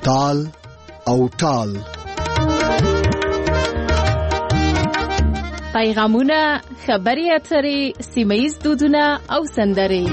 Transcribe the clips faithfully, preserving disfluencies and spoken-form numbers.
تال او ټال. پیغامونه، خبري اترې، سیمه‌ییز دودونه او سندرې.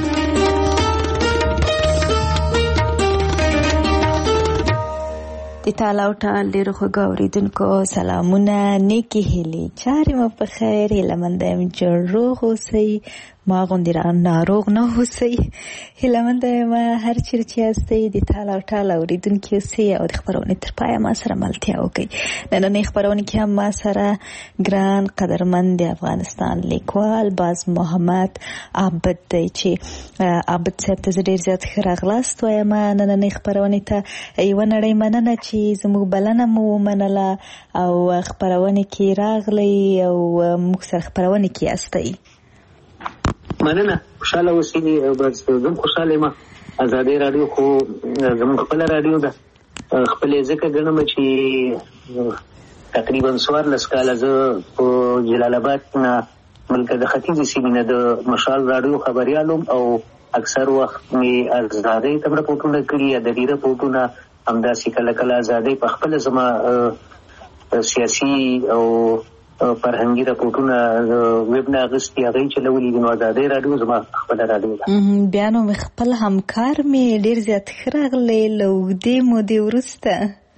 د تال او ټال ډېرو خوږو اورېدونکو سلامونه، نیکې هیلې، چارې مو په خیر، هیله منده یم چې روغ اوسئ، ما غوندې را ناروغ نه اوسئ. هیله منده یم هر چیرې چې یاستئ د تال او ټال اورېدونکي اوسئ او د خپرونې تر پایه ما سره ملتیا وکړئ. نننۍ خپرونې کې هم ما سره ګران قدرمند د افغانستان لیکوال باز محمد عابد دی چې عابد صاحب ته زه ډېر زیات ښه راغلاست وایم نننۍ خپرونې ته. یوه نړۍ مننه چې زموږ بلنه مو ومنله او خپرونې کې راغلی او موږ سره خپرونې کې یاستئ. مننه، خوشاله اوسئ. بس زه خوشاله یم. ازادي راډیو خو زموږ خپله راډیو ده، خپلې ځکه ګڼم چې تقریبا څوارلس کاله زه په جلال آباد نه بلکې د ختیځې سیمې نه د مشال راډیو خبریال وم او اکثر وخت مې ازادۍ ته رپورټونه کړي یا د دې رپورټونه همداسې کله کله ازادۍ په خپله زما سیاسي او فرهنګي رپورټونه ویب نه اخیستي، هغه یې چلولي دي. نو ازادۍ راډیو زما خپله راډیو ده. بیا نو مې خپل همکار مې ډېر زیات ښه راغلی له اوږدې مودې وروسته.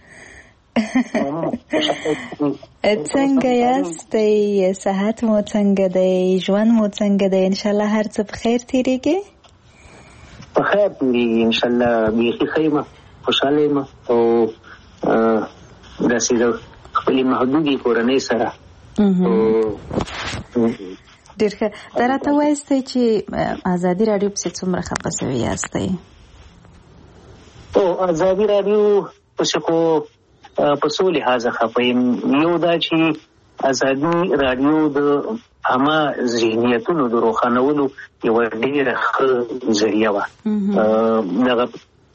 څنګه یاستئ؟ صحت مو څنګه دی؟ ژوند مو څنګه دی؟ انشاءالله هر څه په خیر تېرېږي؟ په خیر تېرېږي انشاءالله. بیخي ښه یم، خوشحاله یم او داسې د خپلې محدودې کورنۍ سره. ډېر ښه. دا راته وایاستئ چې ازادي راډیو پسې څومره خفه سوي یاستئ؟ او ازادي راډیو پسې خو په څو لحاظه خفه یم. یو دا چې ازادي راډیو د عامه ذهنیتونو د روښانولو یوه ډېره ښه ذریعه وه. دغه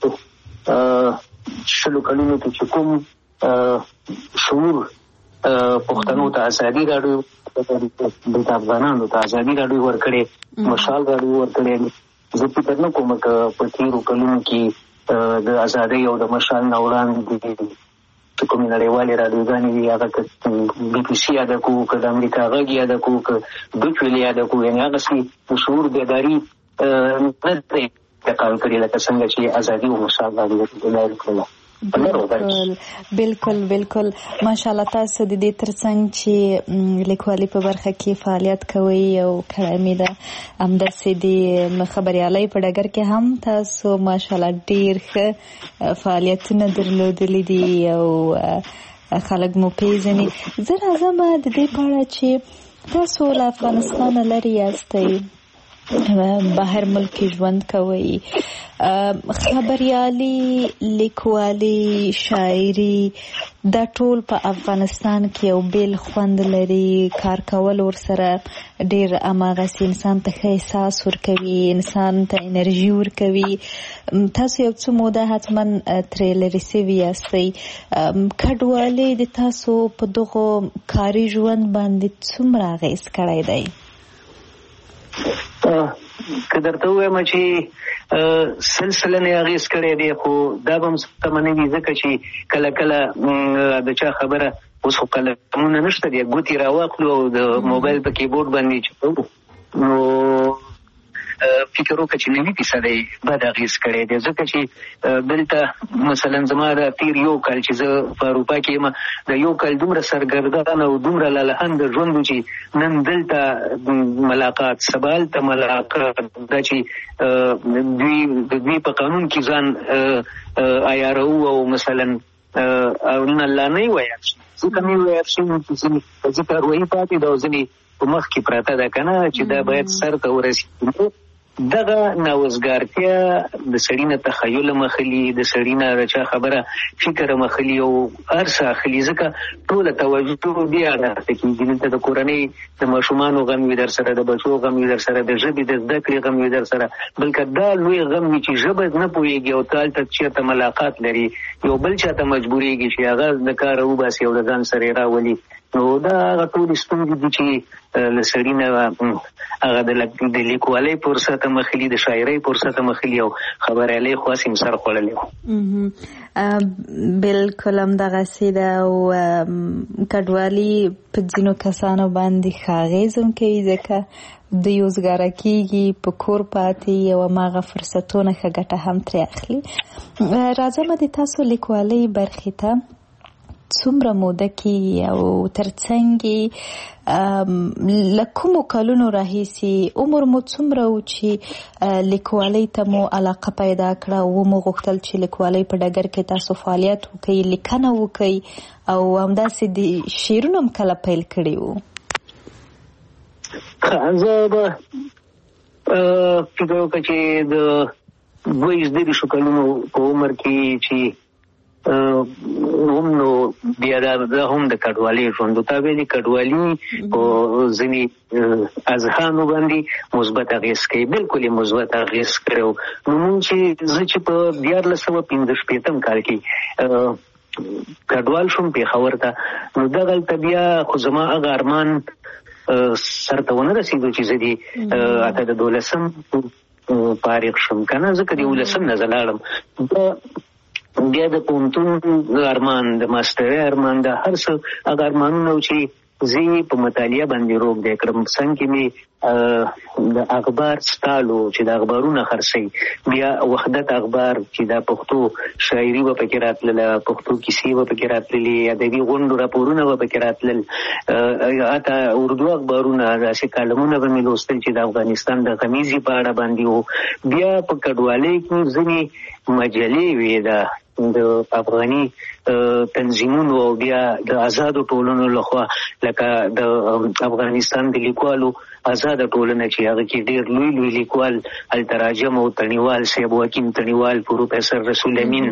شلو کلونو کې چې کوم شعور پښتنو ته ازادي راډیو د افغانانو ته ازادي راډیو ورکړې، مشال راډیو ورکړې. زه فکر نه کوم که په تېرو کلونو کې د ازادۍ او د مشال نه وړاندې چې کومې نړیوالې راډیوګانې وي، هغه که بي بي سي یاده کړو، که د امریکا غږ یاده کړو، که ډوچ ویلې یاده کړو، یعنې هغسې د شعور بیداري نه دی انتقال کړې لکه څنګه چې ازادي او مشال راډیو دایره کړله. بالکل بالکل بالکل. ماشاءالله تاسو د دې ترڅنګ چې لیکوالي په برخه کې فعالیت کوئ او کړی مې ده، همداسې د خبریالۍ په ډګر کې هم تاسو ماشاءالله ډېر ښه فعالیتونه درلودلي دي او خلک مو پیژني. زه راځم د دې په اړه چې تاسو له افغانستانه لرې یاستئ، بهر ملک ژوند کوي، خبریالي، لیکوالي، شاعري، دا ټول په افغانستان کې یو بیل خوند لري. کار کول ورسره ډېر هماغسې انسان ته ښه احساس ورکوي، انسان ته انرژي ورکوي. تاسو یو څه موده حتما ترې لرې سوي یاستئ. کډوالۍ د تاسو په دغو کاري ژوند باندې څومره اغېز کړی دی؟ که درته ووایم چې سل سلنې اغېز کړی دی، خو دا به هم سمه نه وي ځکه چې کله کله د چا خبره اوس خو قلمونه نشته دی، ګوتې راواخلو او د موبایل په کیبورډ باندې چپو، نو فکر وکړه چې نوي فیصدی بد اغېز کړی دی. ځکه چې دلته مثلا زما د تېر یو کال چې زه په اروپا کې یم، د یو کال دومره سرګردان او دومره لالهانده ژوند و چې نن دلته ملاقات، سبا هلته ملاقات، دا چې دوی د دوی په قانون کې ځان عیاروو او مثلا او نن الله نه یې ویل شي، ځکه مې ویل شوي چې ځینې ځکه کاروایي پاتې ده او ځینې په مخ کې پراته ده که نه، چې دا باید سر ته ورسېږي. دغه ناوزګارتیا د سړي نه تخیل مخلي، د سړي نه د چا خبره فکر مخلي او هر څه اخلي، ځکه ټوله توجه دې اړه کېږي. دلته د کورنۍ د ماشومانو غم وي در سره، د بچو غم وي در سره، د ژبې د زده کړې غم وي در سره، بلکې دا لوی غم وي چې ژبه نه پوهېږي او ته هلته چېرته ملاقات لري، یو بل چاته مجبورېږي چې هغه د کاره وباسي او د ځان سره یې راولي. نو دا هغه ټولې ستونزې دي چې له سړي نه هغه د لیکوالۍ فرصت هم اخلي، د شاعرۍ فرصت هم اخلي او خبریالۍ خو هسې هم سر خوړلی و. بلکل همدغسې ده او کډوالي په ځینو کسانو باندې ښه اغېز هم کوي ځکه دوی وزګاره کېږي، په کور پاتې او هماغه فرصتونه ښه ګټه هم ترې اخلي. راځم د تاسو لیکوالۍ برخې ته. څومره موده کې او ترڅنګ له کومو کلونو راهیسې عمر مو څومره و چې لیکوالۍ ته مو علاقه پیدا کړه او مو غوښتل چې لیکوالۍ په ډګر کې تاسو فعالیت وکړئ، لیکنه وکړئ او همداسې د شعرونه هم کله پیل کړي وو؟ زه به فکر وکړم چې د دوه دېرشو کلونو په عمر کې چې هم نو بیا دا هم د کډوالۍ ژوند ته ویلي، کډوالي په ځینې اذهانو باندې مثبت اغېز کوي، بلکل یې مثبت اغېز کړی و. نو مونږ چې زه چې په دیارلس سوه پنځه شپېتم کال کې کډوال شوم پېښور ته، نو دغلته بیا خو زما هغه ارمان سرته ونه رسېدو چې زه دې اته د دولسم فارغ شم که نه، ځکه د یولسم نه زه لاړم. بیا د پوهنتون ارمان، د ماسټرۍ ارمان، د هر څه هغه ارمانونه و چې زه په مطالعه باندې روږ دی کړم. څنګ کې مې د اخبار سټالو چې د اخبارونه خرڅوي، بیا وحدت اخبار چې د پښتو شاعري به پکې راتلله، پښتو کیسې به پکې راتللې، ادبي غونډو راپورونه به پکې راتلل، حتی اردو اخبارونه، داسې کالمونه به مې لوستل چې د افغانستان د غمیزې په اړه باندې و. بیا په کډوالۍ کې ځینې مجلې وې د د افغاني تنظیمونو او بیا د آزادو ټولنو لخوا، لکه د افغانستان د لیکوالو آزاده ټولنه چې هغه کې ډېر لوی لوی لیکوال هلته راجم او تڼیوال صاحب، حکیم تڼیوال، پروفیسر رسول امین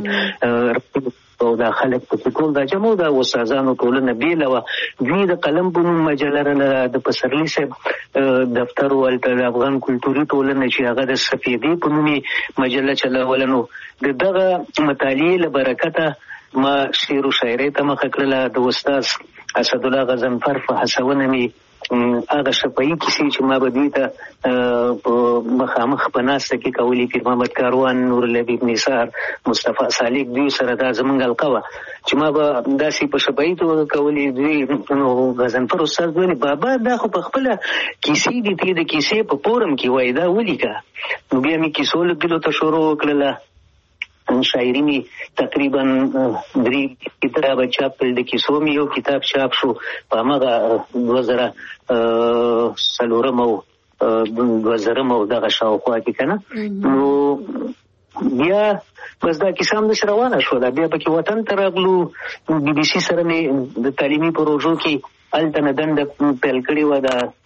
او دا خلک پکې ټول دا جمع د استادانو ټولنه بېله وه. دوی د قلم په نوم مجله لرله، د پسرلي صاحب دفتر و هلته د افغان کلتوري ټولنه چې هغه د سفیدې په نوم یې مجله چلوله. نو د دغه مطالعې له برکته ما شعر و شاعرۍ ته مخه کړله. د استاد اسدالله غضنفر په هڅونه مې هغه شفاهي کیسې چې ما به دوی ته په مخامخ په ناسته کې کولې، پیر محمد کاروان، نورالحبیب نثار، مصطفی سالک، دوی سره دا زموږ حلقه وه چې ما به داسې په شفاهي توګه کولې. دوی نو غضنفر استاد ویلې بابا دا خو په خپله کیسې دي، ته د کیسې په فورم کې وایي، دا ولیکه. نو بیا مې کیسو لیکلو ته شروع وکړله. شاعري مې تقریبا درې کتابه چاپ کړل، د کیسو مې یو کتاب چاپ شو په هماغه دوه زره څلورم او دوه زرم او دغه شاوخوا کې که نه. نو بیا بس دا کیسه هم داسې روانه شوله. بیا پکې وطن ته راغلو، بي بي سي سره مې د تعلیمي پروژو کې هلته نه دنده پیل کړې وه.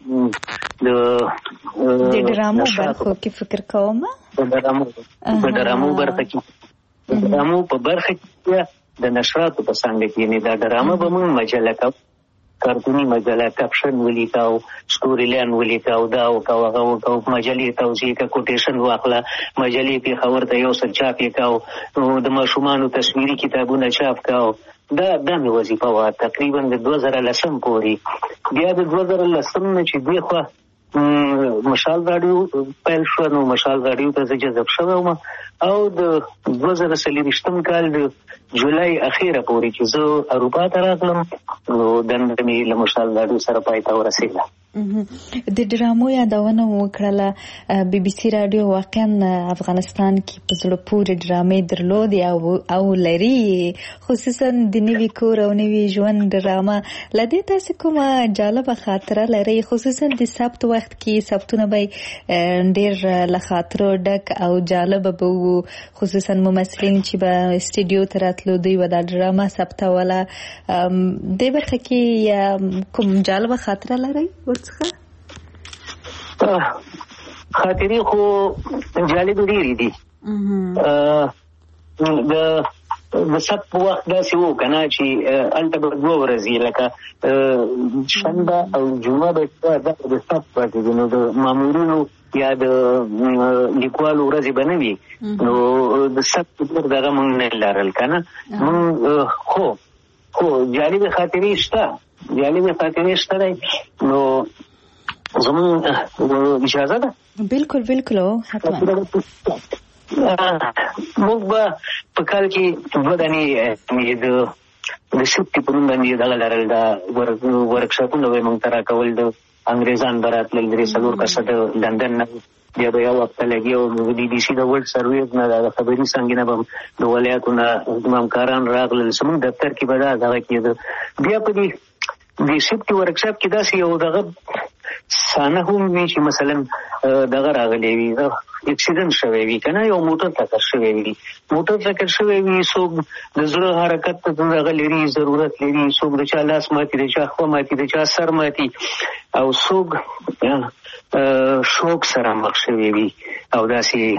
د ډرامو برخو کې فکر کوم، د ډرامو برخه کې د ډرامو په برخه کې د نشراتو په څانګه کې، یعنې دا ډرامه به موږ مجله کوو، کارتوني مجله، کپشن ولیکاو، سټوري لاین ولیکاو، دا وکاو هغه وکاو، مجلې توضیح کا، کوټیشن واخله، مجلې پېښور ته یو ځل چاپ یې کاو، د ماشومانو تصویري کتابونه چاپ کاو. دا دا مې وظیفه وه تقریبا د دوه زره لسم پورې. بیا د دوه زره لسم نه چې دی خوا مشال راډیو پیل شوه، نو مشال راډیو ته زه جذب شوی وم او د دوه زره څلېرویشتم کال د جولای اخیره پورې چې زه اروپا ته راغلم، نو دنده مې له مشال راډیو سره پای ته ورسېده. د ډرامو یادونه وکړله. بي بي سي راډیو واقعا افغانستان کې په زړه پورې ډرامې درلودې او او لري، خصوصا د نوي کور او نوي ژوند ډرامه. له دې تاسو کومه جالبه خاطره لرئ؟ خصوصا د سبت وخت کې سبتونه به ډېر له خاطرو ډک او جالبه به وو، خصوصا ممثلین چې به استودیو ته راتلو دوی به دا ډرامه ثبتوله. دې برخه کې کوم جالبه خاطره لرئ ورڅخه؟ خاطرې خو جالبې ډېرې دي. د سبت په وخت داسې وو که نه چې هلته به دوه ورځې لکه شنبه او جمعه به د سبت پاتې دي، نو د مامورینو یا د لیکوالو ورځې به نه وي، نو د سبت پر دغه مونږ نه لرل که نه. مونږ خو خو جالب خاطرې شته جالب خاطرې شته دی. نو زمون اجازه ده؟ بالکل بالکل حتما. موږ به په کال کې دوه دانې د د سپټي په نوم باندې دغه لرل دا ورکشاپونه به موږ ته راکول. د انګریزان به راتلل درې څلور کسه د لندن نه بیا به یو وخت لګي او د بي بي سي د ورلډ سرویس نه د خبري څنګه نه به د ولایتو نه همکاران راغلل. زموږ دفتر کې به دا دغه کېده. بیا په دې د سپټي ورکشاپ کې داسې یو دغه سانه هم وي چې مثلا دغه راغلی وي اکسیډنټ شوی وي که نه یو موټر ټکر شوی وي موټر ټکر شوی وي څوک د زړه حرکت ته دغه لري ضرورت لري څوک د چا لاس ماتي د چا خوا ماتي د چا سر ماتي او څوک شوک سره مخ شوی وي او داسې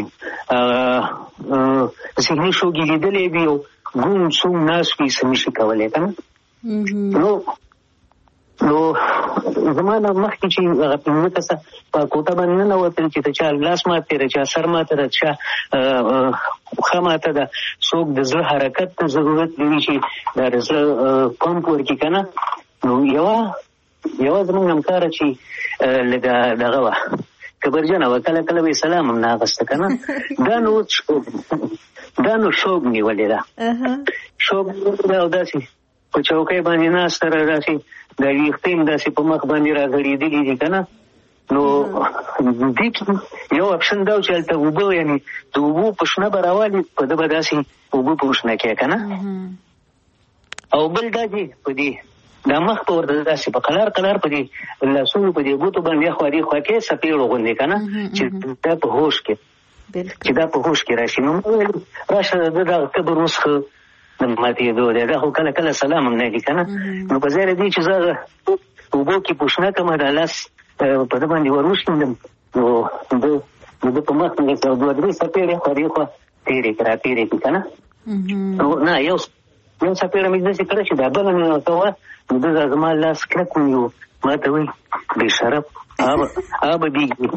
ذهني شوګي لیدلی وي او ګوم څوم ناست وي څه نشي کولی که نه. نو نو زما نه مخکې چې هغه پنځه کسه په کوټه باندې ننوتل چې د چا لاس ماته د چا سر ماته د چا پښه ماته ده څوک د زړه حرکت ته ضرورت لري چې د زړه پمپ ورکړي که نه. نو یوه یوه زموږ همکاره چې لږه دغه وه کبرجنه وه کله کله به یې سلام هم نه اخسته که نه. دا نو دا نو شوق نیولې ده شوق نیولې ده او داسې په چوکۍ باندې ناسته را داسې دا ویښته یې داسې په مخ باندې راغړېدلي دي که نه. نو دې کې یو اپشن دا و چې هلته اوبه یعنې د اوبو پوښنه به راوالي په ده به داسې اوبه پوښنه کوې که نه. او بل دا چې په دې دا مخ په ورته داسې په قلار قلار په دې لاسونو په دې ګوتو باندې اخوا دې خوا کې څپېړو غوندې که نه چې دا په هوش کې چې دا په هوش کې راشي. نو ویل راشه د دغه قبر اوس ښه د ماتېدو دی دا خو کله کله سلام هم نه دي که نه. نو په ځای دې چې زه اوبو کې پوښنه کړم دا لاس په ده باندې ور وشیندم نو د ده په مخ کې دوه درې څپېړې خوا دې خوا تېرې کړه را تېرې کړي که نه. نو نه یو یو څپېړه مې داسې کړه چې دا بله مې ورته وه نو ده زما لاس کلک ونیو ما ته وایي بې شرف هغه به بیږي.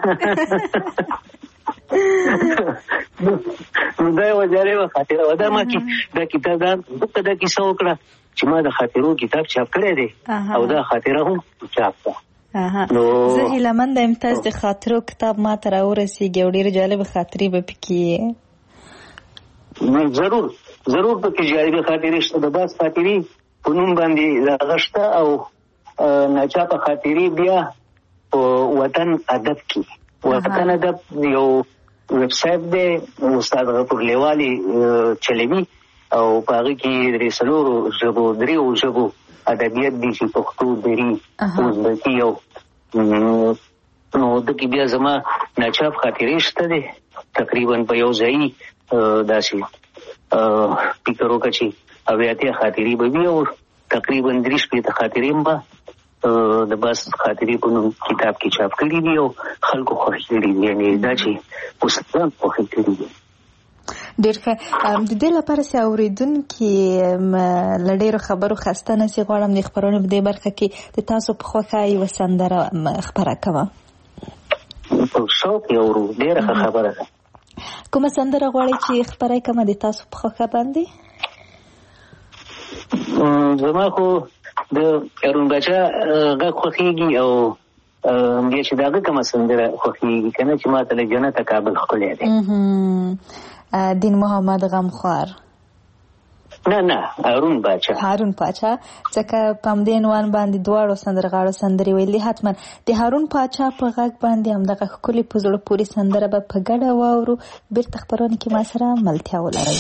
نو دا یوه جالبه خاطره وه. دا ما کې دا کتاب دا دلته دا کیسه وکړه چې ما د خاطرو کتاب چاپ کړی دی او دا خاطره هم چاپ ده. زه هیله منده یم تاسو د خاطرو کتاب ما ته راورسېږي او ډېرې جالبه خاطرې به پکې ضرور ضرور پکې جالبه خاطرې شته. د بعض خاطرې په نوم باندې هغه شته او ناچاپه خاطرې بیا په وطن ادب کې وطن ادب یو ویب سایټ دی استاد غفور لیوالي چلوي او په هغه کې درې څلورو ژبو دریو ژبو ادبیات دي چې پښتو دري ازبکي او نو دکې بیا زما ناچاپ خاطرې شته دی تقریبا په یو ځایي داسې فکر وکړه چې اویاتیا خاطرې به وي او تقریبا درې شپېته خاطرې هم به د بس خاطرې په نوم کتاب کې چاپ کړي دي او خلکو خوښ کړي دي یعنې دا چې استادان خوښ کړي دي. ډېر ښه. د دې لپاره چې اورېدونکي له ډېرو خبرو خسته نه سي غواړم د خپرونې په دې برخه کې د تاسو په خوښه یوه سندره خپره کوه. په شوق یې اورو ډېره ښه خبره ده. کومه سندره غواړئ چې خپره کومه د تاسو په خوښه باندې؟ زما خو د ارون باچا غږ خوښېږي او بیا چې د هغه کومه سندره خوښېږي که نه چې ما ته له جنته کابل ښکلی دی. دین محمد غمخوار نه نه هارون باچا هارون باچا ځکه په همدې عنوان باندې دواړو سندرغاړو سندرې ویلي. حتما د هارون باچا په غږ باندې همدغه ښکلې په زړه پورې سندره به په ګډه واورو. بېرته خپرونې کې ما سره ملتیا ولرئ.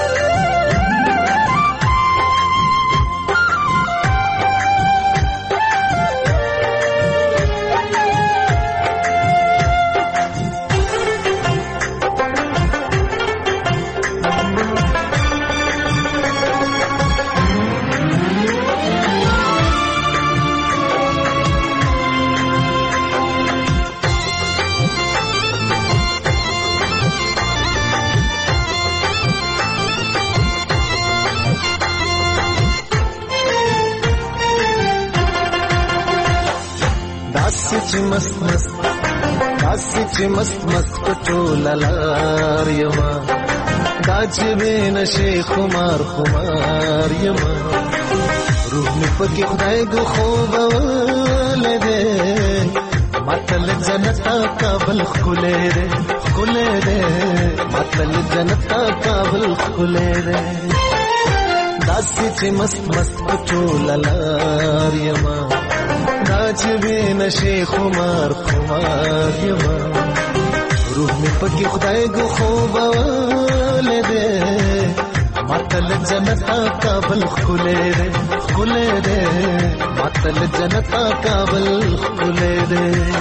چې مست مست داسې چې مست مست پټول لار یما دا چې بې نشې خمار خمار یما روح مې پکې خدای ګو خوبولی دی ماتل جنتا کابل ښکلی دی ښکلی دی ماتل جنتا کابل ښکلی دی داسې چې مست مست په ټوله لار یما دا چې بې نشې خمار خمار یما روح مې پکې خدای ګو خوبولی دی ماتل جنتا کابل ښکلی دی ښکلی دی ماتل جنتا کابل ښکلی دی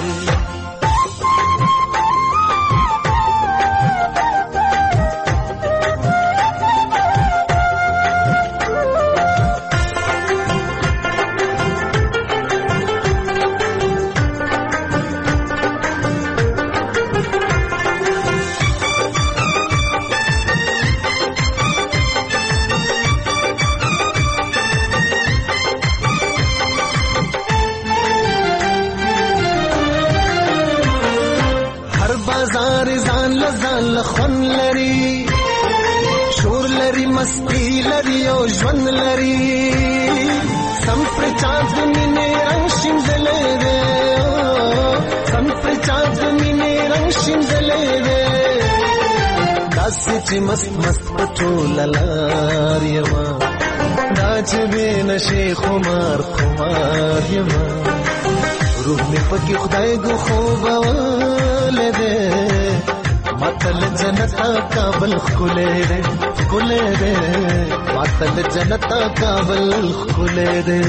خون لري شور لري مستی لري او ژوند لري سم پر چاند مینې رنگ شیندلې دی سم پر چاند مینې رنگ شیندلې دی داسې چې مست مست په ټوله لار یما دا چې بې نشې خمار خمار یما روح مې پکې خدای ګو خوبولی دی ماتل جنتا کابل ښکلی دی ښکلی دی ماتل جنتا کابل ښکلی دی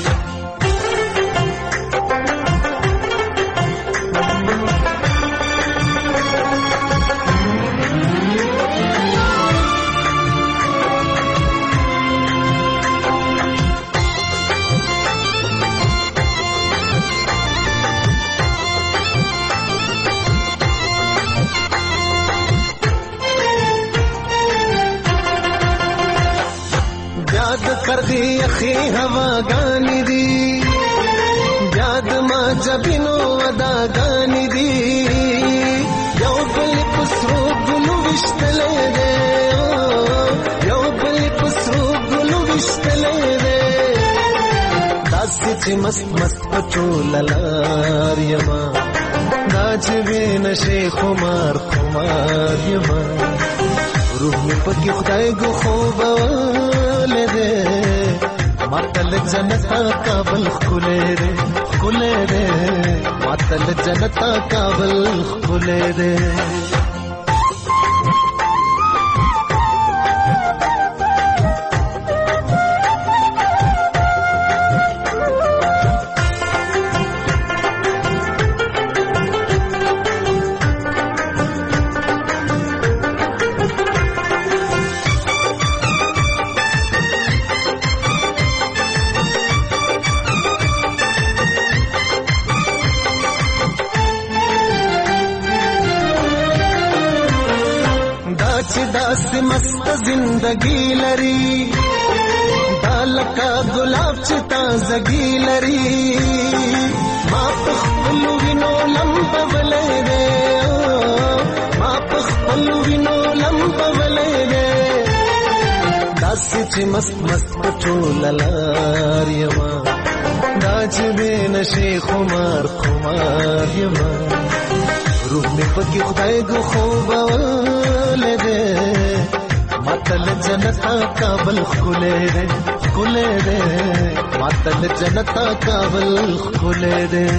کردی اخی هواګانی دی یاد ما جبینو وداګانی دی یو بل پسرو ګلو وشتلې دی یو بل پسرو ګلو وشتلې دی داسې چې مست مست په ټوله لار یما دا چې بې نشې خمار خمار یما روح مې پکې خدای ګو خوبولی دی ماتل جنتا کابل ښکلی دی ښکلی دی ماتل جنتا کابل ښکلی دی داسې مست زندگی لري دا لکه ګلاب چې تازګي لري ما په خپلو وینو لمبولی دی ما په خپلو وینو لمبولی دی داسې چې مست مست په ټوله لار یما دا چې بې نشې خمار خمار یما روح مې پکې خدای ګو خوبولی دی ماتل جنتا کابل ښکلی دی ښکلی دی ماتل جنتا کابل ښکلی دی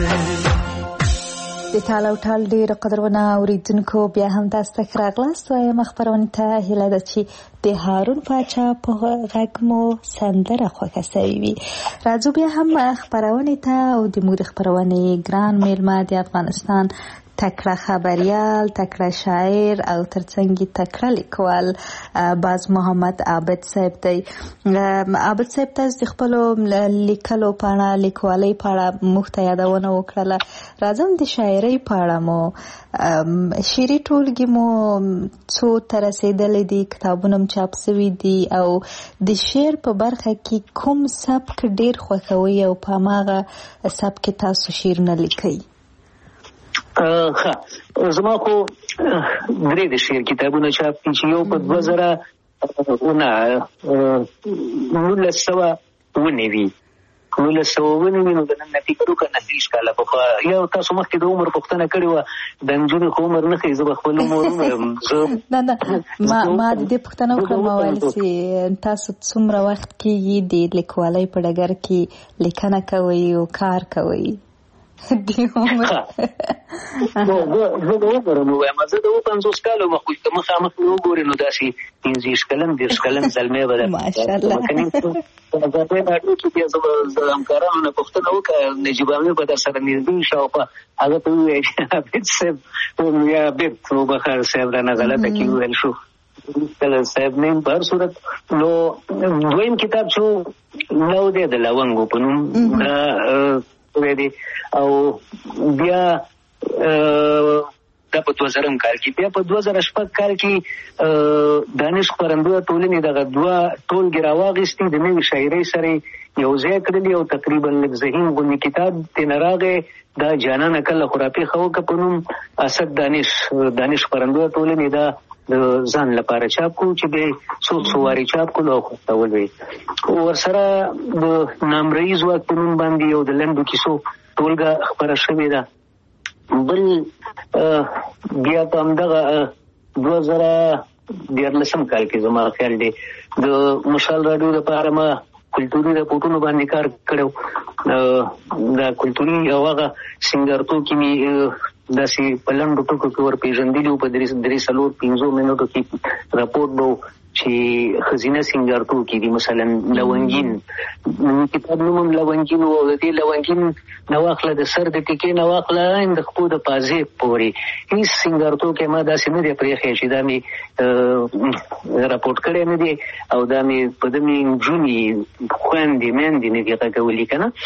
د ټال او ټال ډېر قدرونه اورېدونکو بیا هم تاسو ته ښه راغلاست وایم خپرونې ته هیله ده چې د هارون پاچا په غږ مو سندره خوښه سوې وي. راځو بیا هم خپرونې ته او د موږ د خپرونې ګران میلمه د افغانستان تکړه خبریال، تکړه شاعر او ترڅنګ تکړه لیکوال باز محمد عابد صاحب دی. عابد صاحب تاسو د خپل لیکلو په اړه لیکوالۍ په اړه موږ ته یادونه وکړله. راځم د شاعرۍ په اړه مو شعري ټولګي مو څو ته رسېدلي دي، کتابونه هم چاپ سوي دي او د شعر په برخه کې کوم سبک ډېر خوښوئ او په هماغه سبک تاسو شعرونه لیکئ؟ ښه زما خو درې د شعر کتابونه چاپ دي چې یو په دوه زره نه نولس سوه ونوي نولس سوه ونوي نو د نن نه فکر وکړه نه دېرش کاله پخوا یا تاسو مخکې د عمر پوښتنه کړې وه د نجونې خو عمر نه ښیي زه به خپل عمر ووایم نه نه ما ما د دې پوښتنه وکړه ما ویل چې تاسو څومره وخت کېږي د لیکوالۍ په ډګر کې لیکنه کوئ او کار کوئ د عمر زه د عمر نو وایم زه د اووه پنځوس کالو مخکې که مخامخ مې وګورې نو داسې پنځه ویشت کلن دېرش کلن زلمی به ماشاءالله ازادۍ راډیو کې بیا زه به د همکارانو نه پوښتنه وکړه نجیب امیر به در سره نږدې شاوخوا هغه ته وویل چې عابد صاحب یا عابد وبخښه صاحب رانه غلطه کې وویل شو صاحب نه په هر صورت نو دویم کتاب چې نو دی د لونګو په نوم دی او بیا دا په دوه زرم کال کې بیا په دوه زره شپږ کال کې دانش خپرندویه ټولنې دغه دوه ټولګې راواخیستې د نوې شاعرۍ سره یو ځای کړلي او تقریبا لږ ذهین غوندې کتاب ترې نه راغی دا جانانه کله خو راپېښه وکړه په نوم اسد دانش دانش خپرندویه ټولنې دا د ځان لپاره چاپ کړو چې به څو څو وارې چاپ کړو او خپرول وی ورسره د نامرئي ځواک په نوم باندې یو د لنډو کیسو ټولګه خپره شوې ده بل بیا په همدغه دوه زره دیارلسم کال کې زما خیال دی د مشال راډیو لپاره ما کلتوري راپورټونو باندې کار کړو دا کلتوري او هغه سینګارتوب کې مې داسې په لنډو ټکو کې ورپېژندلي وو په درې څلور پنځو منټو کې راپورټ به چې ښځینه سینګارتوب کې دي مثلا لونګین کتاب نوم هم لونګین و او د دې لونګین نه واخله د سر د ټیکې نه واخله د خپو د پازې پورې هېڅ سینګارتوب کې ما داسې نه دی پرېښی چې دا مې راپورټ کړی نه دی او دا مې په ده مې نجونې خویندې میندې نه دي غږولي که نه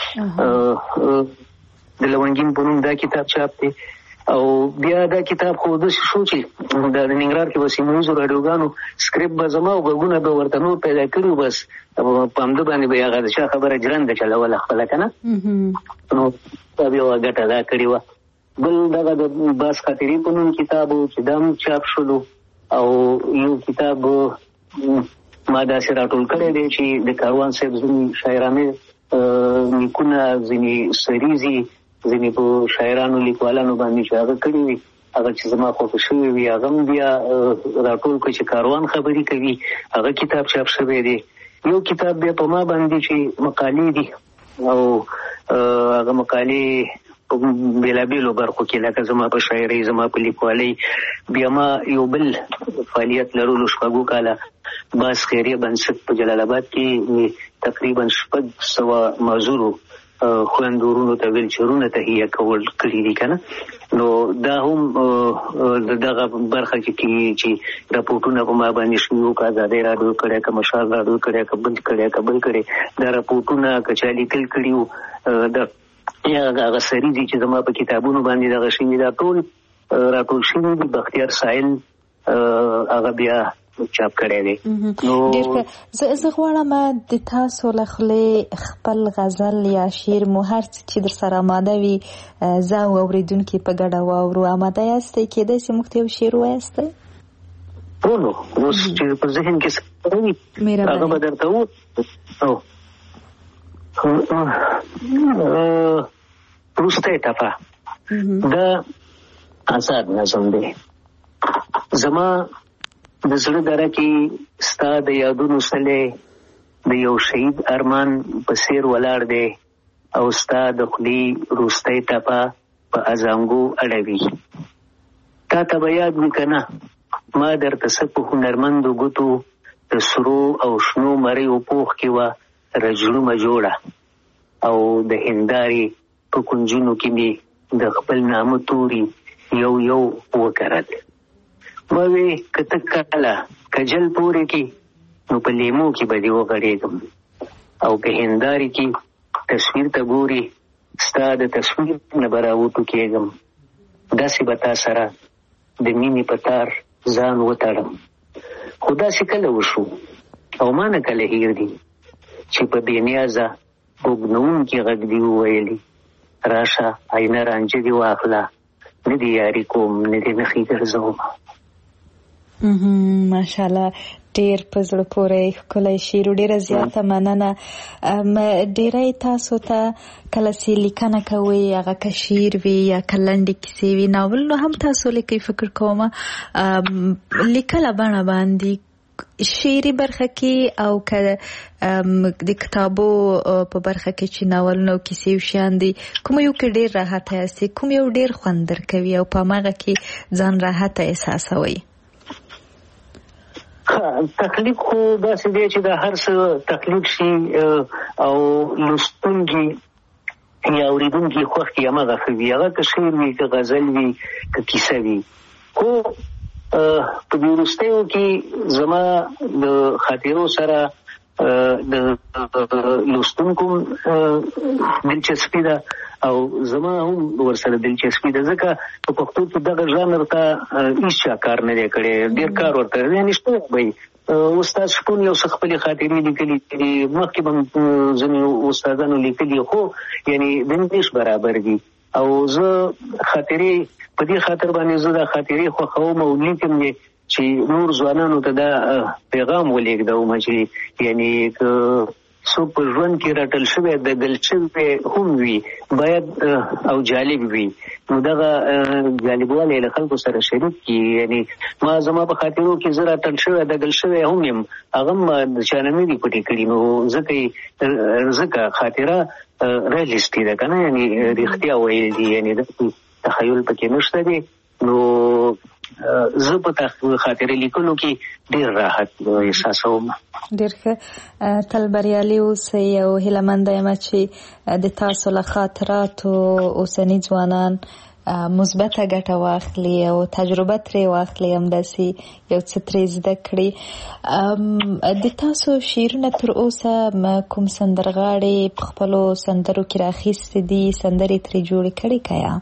د لونګین په نوم دا کتاب چاپ دی او بیا دا کتاب خو داسې شو چې د ننګرهار کې به سیمه ییزو راډیوګانو سکرپټ به زما او غږونه به ورته نور پیدا کړي وو بس په همده باندې به یې هغه د چا خبره جرنده چلوله خپله که نه نو دا بیا یوه ګټه دا کړې وه بل دغه د باز خاطرې په نوم کتاب و چې دا هم چاپ شلو او یو کتاب ما داسې راټول کړی دی چې د کاروان صاحب ځینې شاعرانه نیکونه ځینې سریزي ځینې په شاعرانو لیکوالانو باندې چې هغه کړي وي هغه چې زما خوښه شوی وي هغه هم بیا راټول کړو چې کاروان خبرې کوي هغه کتاب چاپ شوی دی یو کتاب بیا په ما باندې چې مقالې دي او هغه مقالې په بېلابېلو برخو کې لکه زما په شاعرۍ زما په لیکوالۍ بیا ما یو بل فعالیت لرلو شپږو کاله باز خیریه بنسټ په جلال آباد کې تقریبا شپږ سوه معذورو خویندو ورونو ته ویلچرونه تهیه کول کړي دي که نه نو دا هم د دغه برخه کې کېږي چې راپورټونه په ما باندې شوي وو که ازادۍ راډیو کړی که مشال راډیو کړی که بل کړی که بل کړی دا راپورټونه که چا لیکل کړي وو د یا هغه سریزي چې زما په کتابونو باندې دغه شوي دا ټول راټول شوي دي بختیار سایل هغه بیا چاپ کړی دی نو زه غواړم د تاسو له خولې خپل غزل یا شعر مو هر څه چې در سره آماده وي زه او اورېدونکي په ګډه واورو آماده یاستئ کېدای شي موږ ته یو شعر ووایاستئ ټولو اوس چې په ذهن کې څه وي هغه به درته وو وروستی ټپه دا آزاد نظم دی زما د زړه دره کې ستا د یادونو سلی د یو شهید ارمان په څېر ولاړ دی او ستا د خولې وروستی ټپه په ازانګو اړوي تا ته به یاد وي که نه ما درته څه په هنرمندو ګوتو د سرو او شنو مریو پوښ کې وه رجړومه جوړه او د هندارې په کنجونو کې مې د خپل نامه توري یو یو وکرل ما وی که ته کله کجل پورې کې نو په لیمو کې به دې وغړېږم او که هندارې کې تصویر ته ګورې ستا د تصویر نه به راوټوکېږم داسې به تا سره د مینې په تار ځان وتړم خو داسې کله وشو او ما نه کله هیر دي چې په بې نیازه اوږدنوونکي غږ دې وویلي راشه آینه رانجه دې واخله نه دې یاري کوم نه دې نخې ګرځوم. ماشاءالله ډیر په زړه پورې ښکلی شعر، ډیره زیاته مننه. ډیری تاسو ته کله چې لیکنه کوئ هغه که شعر وي یا که لنډې کیسې وي، ناول نو هم تاسو لیکئ فکر کوم لیکله بڼه باندې شعري برخه کې او که د کتابو په برخه کې چې ناولونه او کیسې او شیان دي کوم یو کې ډیر راحته یاستئ، کوم یو ډیر خوند درکوي او په هماغه کې ځان راحته احساسوئ؟ تخلیق خو داسې دی چې دا هر څه تخلیق شي او لوستونکي یا اورېدونکي خوښ کړي هماغه ښه وي، هغه که شعر وي که غزل وي که کیسه وي. خو په دې وروستیو کې زما د خاطرو سره د لوستونکو دلچسپي ده او زما هم ورسره دلچسپي ده، ځکه په پښتو کې دغه ژانر ته هېڅ چا کار نه دی کړی، ډېر کار ورته یعنې شته به استاد شپون یو څه خپلې خاطرې لیکلي دي، مخکې به ځینې استادانو لیکلي، خو یعنې د انګلیش برابر دي. او زه خاطرې په دې خاطر باندې زه دا خاطرې خوښوم او لیکم یې چې نور ځوانانو ته دا پیغام ولېږدوم چې یعنې که څوک په ژوند کې راټل شوی دګل شوی هم وي باید او جالب وي، نو دغه جالبوالی له خلکو سره شریک کړي. یعنې ما زما په خاطرو کې زه راټل شوی دګل شوی هم یم، هغه هم د چا نه مې دي پټې کړي، نو ځکه ځکه خاطره ریلیسټي ده که نه، یعنې رښتیا ویل دي، یعنې داسې تخیل پکې نشته دی. نو زه په خاطرې لیکلو کې ډېر راحت احساسوم. ډېر ښه، تل بریالي اوسئ او هیله منده یم چې د تاسو له خاطراتو اوسني ځوانان مثبته ګټه واخلي او تجربه ترې واخلي، همداسې یو څه ترې زده کړي. د تاسو شعرونه تر اوسه کوم سندرغاړي په خپلو سندرو کې راخیستي دي، سندرې ترې جوړې کړي که یا؟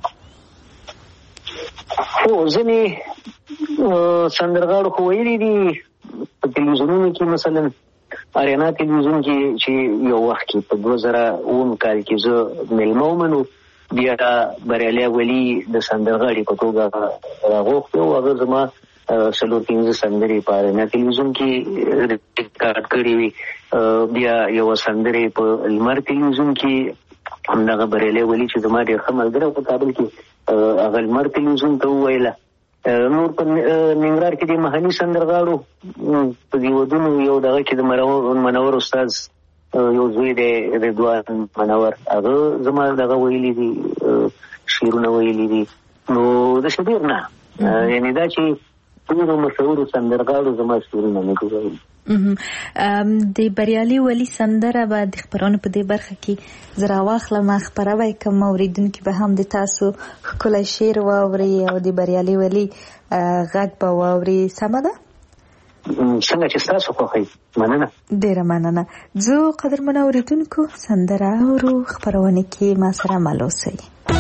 خو ځینې سندرغاړو خو ویلي دي په تلویزیونونو کې، مثلا اریانا تلویزیون کې چې یو وخت کې په دوه زره اووم کال کې زه میلمه وم، نو بیا بریالی ولي د سندرغاړي په توګه راغوښتی و، هغه زما څلور پنځه سندرې په اریانا تلویزیون کې ریکارډ کړې وي. بیا یوه سندرې په لمر تلویزیون کې همدغه بریالی ولي چې زما ډېر ښه ملګری په کابل کې هغه لمر تلویزیون ته وویله. نور په ننګرهار کې د محلي سندرغاړو په دې ودونو یو دغه کې د منور استاد یو زوی دی رضوان منور، هغه زما دغه ویلي دي شعرونه ویلي دي، نو داسې ډېر نه، یعنې دا چې ډېرو مشهورو سندرغاړو زما شعرونه نه دي ویلي. د بریالي ولي سندره به د خپرونې په دې برخه کې زه راواخلم، خپروی کوم، اورېدونکي به هم د تاسو ښکلی شعر واوري او د بریالي ولي غږ به واوري. سمه ده؟ څنګه چې ستاسو خوښوي. مننه، ډېره مننه. زه قدرمنو اورېدونکو سندره اورو، خپرونې کې ما سره مل اوسئ.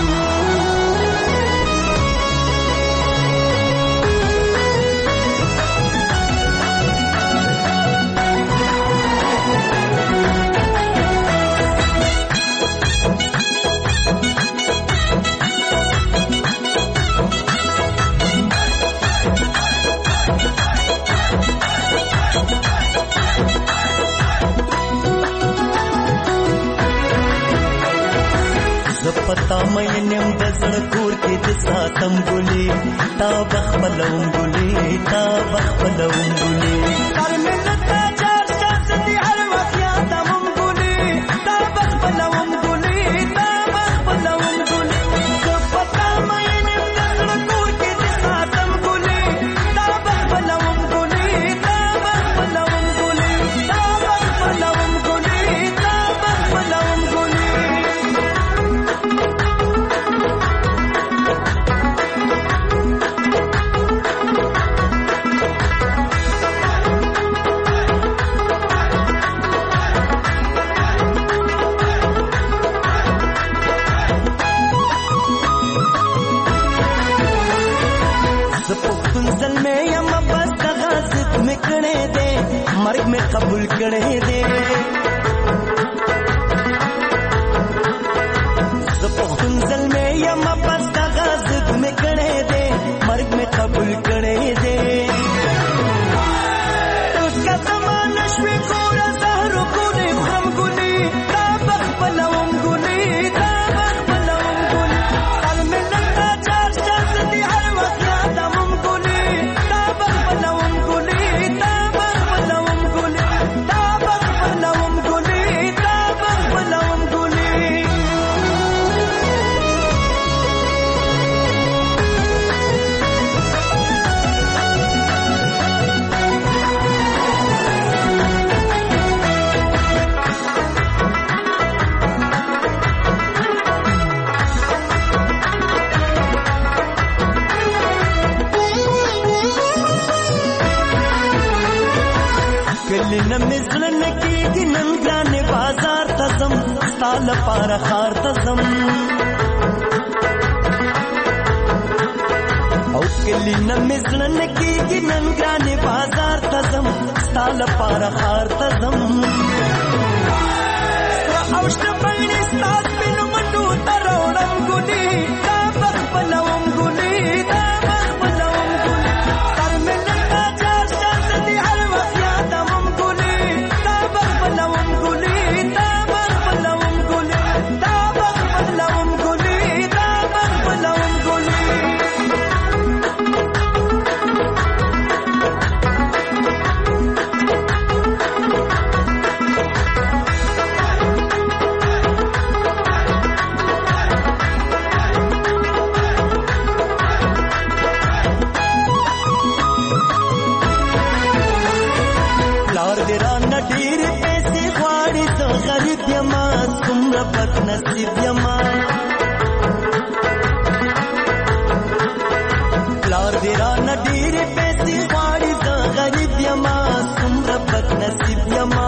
پتا مې نیم د زړه کور کې د ساتم ګلې، تا بخبلوم ګلې، تا بخبلوم ګلې، هر ملت ته جار شاسدي هر وخت یادوم ګلې، تا بخبلوم ګلې، تا بخبلوم ګلې. پتا مې نیم د زړه کور کې د ساتم ګلې، تا بخبلوم ګلې، تا بخبلوم ګلې، تا بخبلوم ګلې، تا بخبلوم ګلې. مرگ میں قبول کرے دے زپختن زل میں یا مبستا غازد میں کرے کلی نمزل نکیگی ننگران بازار تزم ستال پار خار تزم او کلی نمزل نکیگی ننگران بازار تزم ستال پار خار تزم سرا اوشت بین استاد بینو منو ترونم گلی دا بخبلوم گلی دا بخبلوم گلی سر من نتاجار شازدی هر وقیادمم گلی دا بخبلوم گلی دا بخبلوم گلی دا بخبلوم گلی دا بخبلوم گلی نصیب یما پلار دی را نډیر پیسې غواړي د غریب یما څومره بد نصیب یما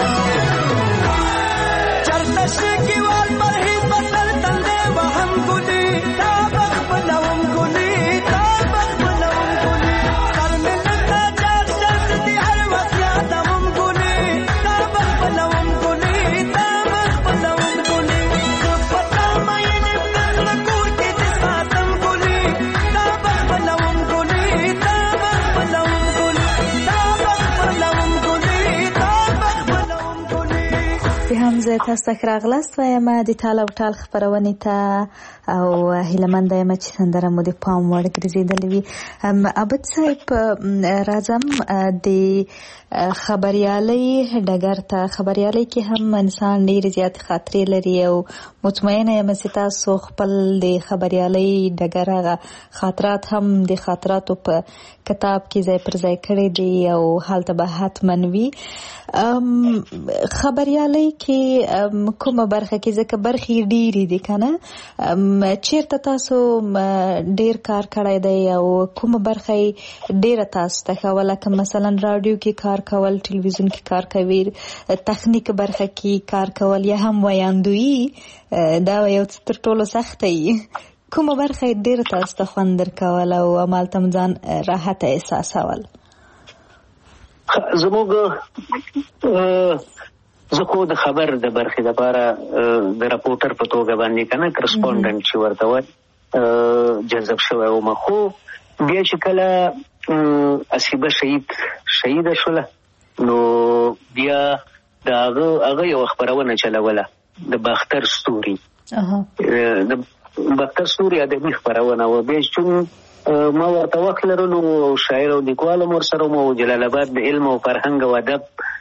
چرته شګي وال پر هیڅ بدل تل دی وهم ګلي دا بخبلوم ګلي دا بخبلوم ګلي سر مې نتا چار شرط دی هر وخت یادوم ګلي دا بخبلوم ګلي دا بخبلوم ګلي هم زه تاسو ته راغلاست وایم د ټال او ټال خبرونې ته او هیلمند یم چې سندره مو د پام وړ ګرځېدلې وي. عابد صاحب راځم د خبریالۍ ډګر ته. خبریالۍ کې هم انسان ډېرې زیاتې خاطرې لري او مطمئنه یم چې تاسو خپل د خبریالۍ ډګر هغه خاطرات هم د خاطراتو په کتاب کې ځای پر ځای کړی دی او هلته به حتما وي. خبریالۍ کې کومه برخه کې ځکه برخې ډېرې دي که نه چیرته تاسو ډېر کار کړی دی او کومه برخه یې ډېره تاسو ته ښه وه لکه مثلا راډیو کې کار کول ټلویزیون کې کار کوي تخنیک برخه کې کار کول یا هم ویاندویي دا یو څه تر ټولو سخته وي کومه برخه یې ډېره تاسو ته خوند درکول او همالته م ځان راحته احساسول؟ زموږ زه خو د خبر د برخې لپاره د راپورټر په توګه باندې که نه کرسپونډنټ چې ورته وایي جذب شوی وم. خو بیا چې کله اسیبه شهید شهیده شوله نو بیا د هغه هغه یوه خپرونه چلوله د باختر ستوري د باختر ستوري ادبي خپرونه وه. بیا چون ما ورته وخت لرلو شاعر او لیکوال هم ورسره وم او جلال آباد د علم او فرهنګ او ادب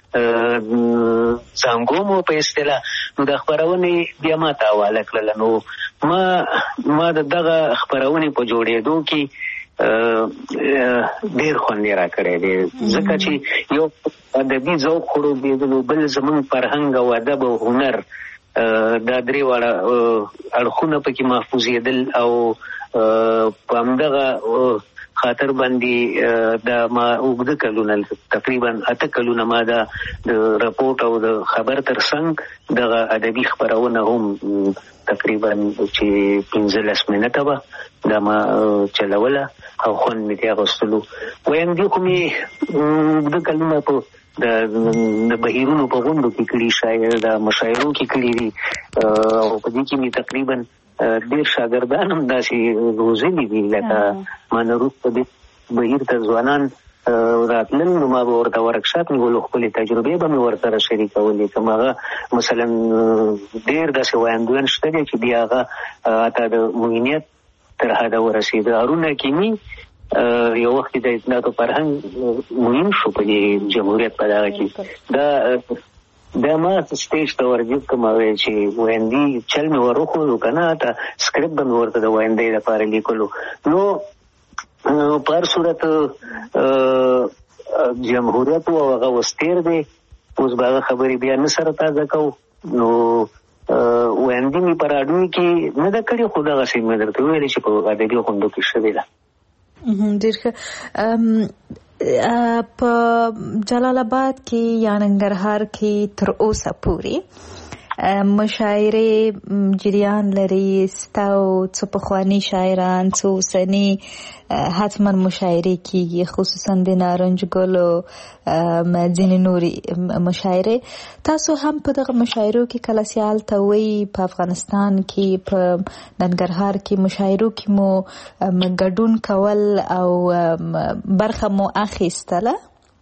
څانګو مو په اصطلاح نو د خپرونې بیا ما ته حواله کړله. نو ما ما د دغه خپرونې په جوړېدو کې ډېر خوند یې راکړی دی ځکه چې یو ادبي ذوق خړوبېدلو بل زموږ فرهنګ او ادب او هنر دا درې واړه اړخونه پکې محفوظېدل او په همدغه خاطر باندې دا ما اوږده کلونه تقریبا اته کلونه ما دا د رپورټ او د خبر تر څنګ دغه ادبي خپرونه هم تقریبا چې پنځلس منټه وه دا ما چلوله او خوند مې ترې اخیستلو. ویاندې خو مې اوږده کلونه په د بهیرونو په غونډو کې کړي شاعر د مشاعرو کې کړي دي او په دې کې مې تقریبا ډېر شاګردان هم داسې روزلي دي لکه ما نه وروسته دې بهیر ته ځوانان راتلل نو ما به ورته ورکشاپ نیولو خپلې تجربې به مې ورسره شریکولې کوم هغه مثلا ډېر داسې ویاندویان شته دي چې بیا هغه حتی د معینیت تر حده ورسېده. هارون حکیمي یو وخت د اطلاعات او فرهنګ مهم شو په دې جمهوریت په دغه کې دا دا ما سټیج ته ورجیب کوم وایي چې ویندي چل مې ور وښودو که نه حتی سکرپټ به مې ورته د ویندۍ لپاره لیکلو. نو په هر صورت جمهوریت و هغه اوس تېر دی اوس به هغه خبرې بیا نه سره تازه کوو. نو ویندي مې په راډیو کې نه ده کړې خو دغسې مې درته وویلې چې په ادبي غونډو کې شوې ده. ډېر ښه. په جلال آباد کې یا ننګرهار کې تر اوسه پورې مشاعرې جریان لري. ستاسو څو پخواني شاعران څو اوسني حتما مشاعرې کیږي، خصوصا د نارنج ګل او ځینې نورې مشاعرې. تاسو هم په دغه مشاعرو کې کله سیال ته وایي، په افغانستان کې په ننګرهار کې مشاعرو کې مو ګډون کول او برخه مو اخیستله؟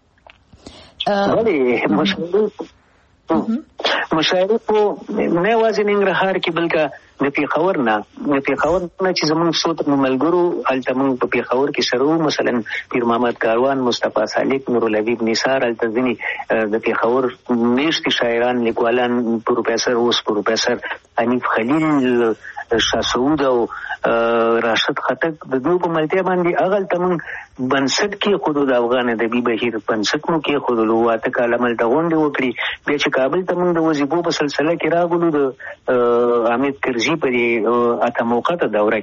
ولې مشاعرې مشاعرې په نه یوازې ننګرهار کې بلکې د پېښور نه د پېښور نه چې زموږ څو تر ملګرو هلته موږ په پېښور کې سره وو، مثلا پیر محمد کاروان، مصطفی سالک، نورالحبیب نثار، هلته ځینې د پېښور میشتې شاعران لیکوالان، پروفیسر اوس پروفیسر حنیف خلیل، شاه سعود او راشد خټک، د دوی په ملتیا باندې هغلته موږ بنسټ کېښودو، د افغان ادبي بهیر بنسټ مو کېښودلو. اته کاله ملته غونډې وکړې. بیا چې کابل ته موږ د وظیفو په سلسله کې راغلو، د حامد کرزي په دې اته موقته دوره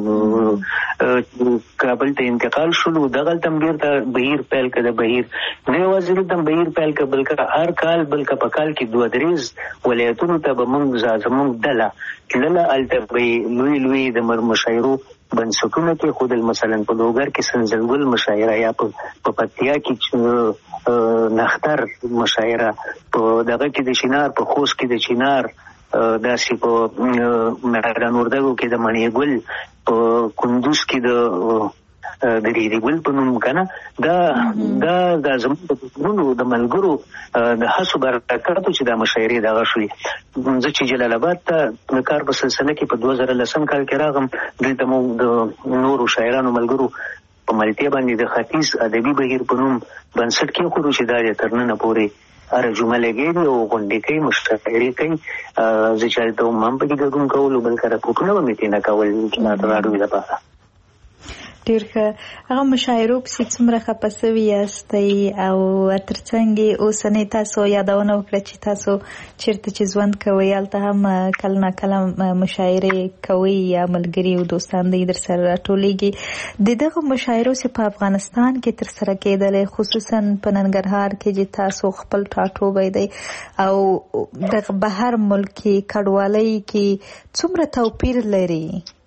کې کابل ته انتقال شولو. دغلته هم بېرته بهیر پیل کړه. د بهیر نه یوازې دلته هم بهیر پیل کړه، بلکې هر کال بلکې په کال کې دوه درېز ولایتونو ته به موږ زموږ ډله تلله. هلته به لوی لوی د مشاعرو بنسټونه کېښودل. مثلا په لوګر کې سنځلګل مشاعره، یا په پکتیا کې نختر مشاعره، په دغه کې د چینار، په خوست کې د چینار، داسې په میدان وردګو کې د مڼې ګل، په کندوز کې د د ریری ګل په نوم کنه. دا دا د زموږ د ملګرو د هڅو برکت چې دا مشاعرې دغه شوې. زه چې جلال آباد ته د کار په سلسله کې په دوه زره لسم کال کې راغم، دلته موږ د نورو شاعرانو ملګرو په ملتیا باندې د ختیځ ادبي بهیر په نوم بنسټ کېښودو چې دا د تر ننه پورې هره جمعه لګېږي او غونډې کوي، مشاعرې کوي. زه چې هلته هم هم پکې ګډون کولو، بلکې راپورټونه به مې ترېنه کول د راډیو لپاره. ډېر ښه. هغه مشاعرو پسې څومره خفه سوي یاستئ او تر څنګ یې اوسنۍ تاسو یادونه وکړه چې تاسو چېرته چې ژوند کوئ هلته هم کله ناکله مشاعرې کوئ یا ملګري او دوستان دوی در سره راټولېږي. د دغه مشاعرو چې په افغانستان کې ترسره کېدلې، خصوصا په ننګرهار کې چې تاسو خپل ټاټوبی دی او دغه بهر ملک کې کډوالۍ کې څومره توپیر لري؟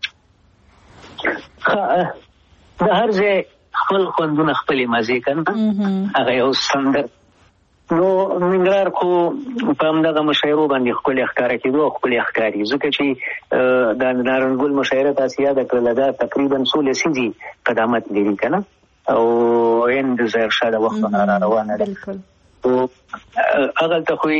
د هر ځای خپل خوندونه خپلې مزې کنه، هغه یو سندر. نو ننګرهار خو په همدغه مشاعرو باندې ښکلې ښکاره کېدو او ښکلې ښکاري، ځکه چې د نارنجګل مشاعره تاسې یاده کړله، دا تقریبا څو لسیزې قدامت لري کنه، او هند ظاهرشاه د وخت نه را روانه ده. هغلته خو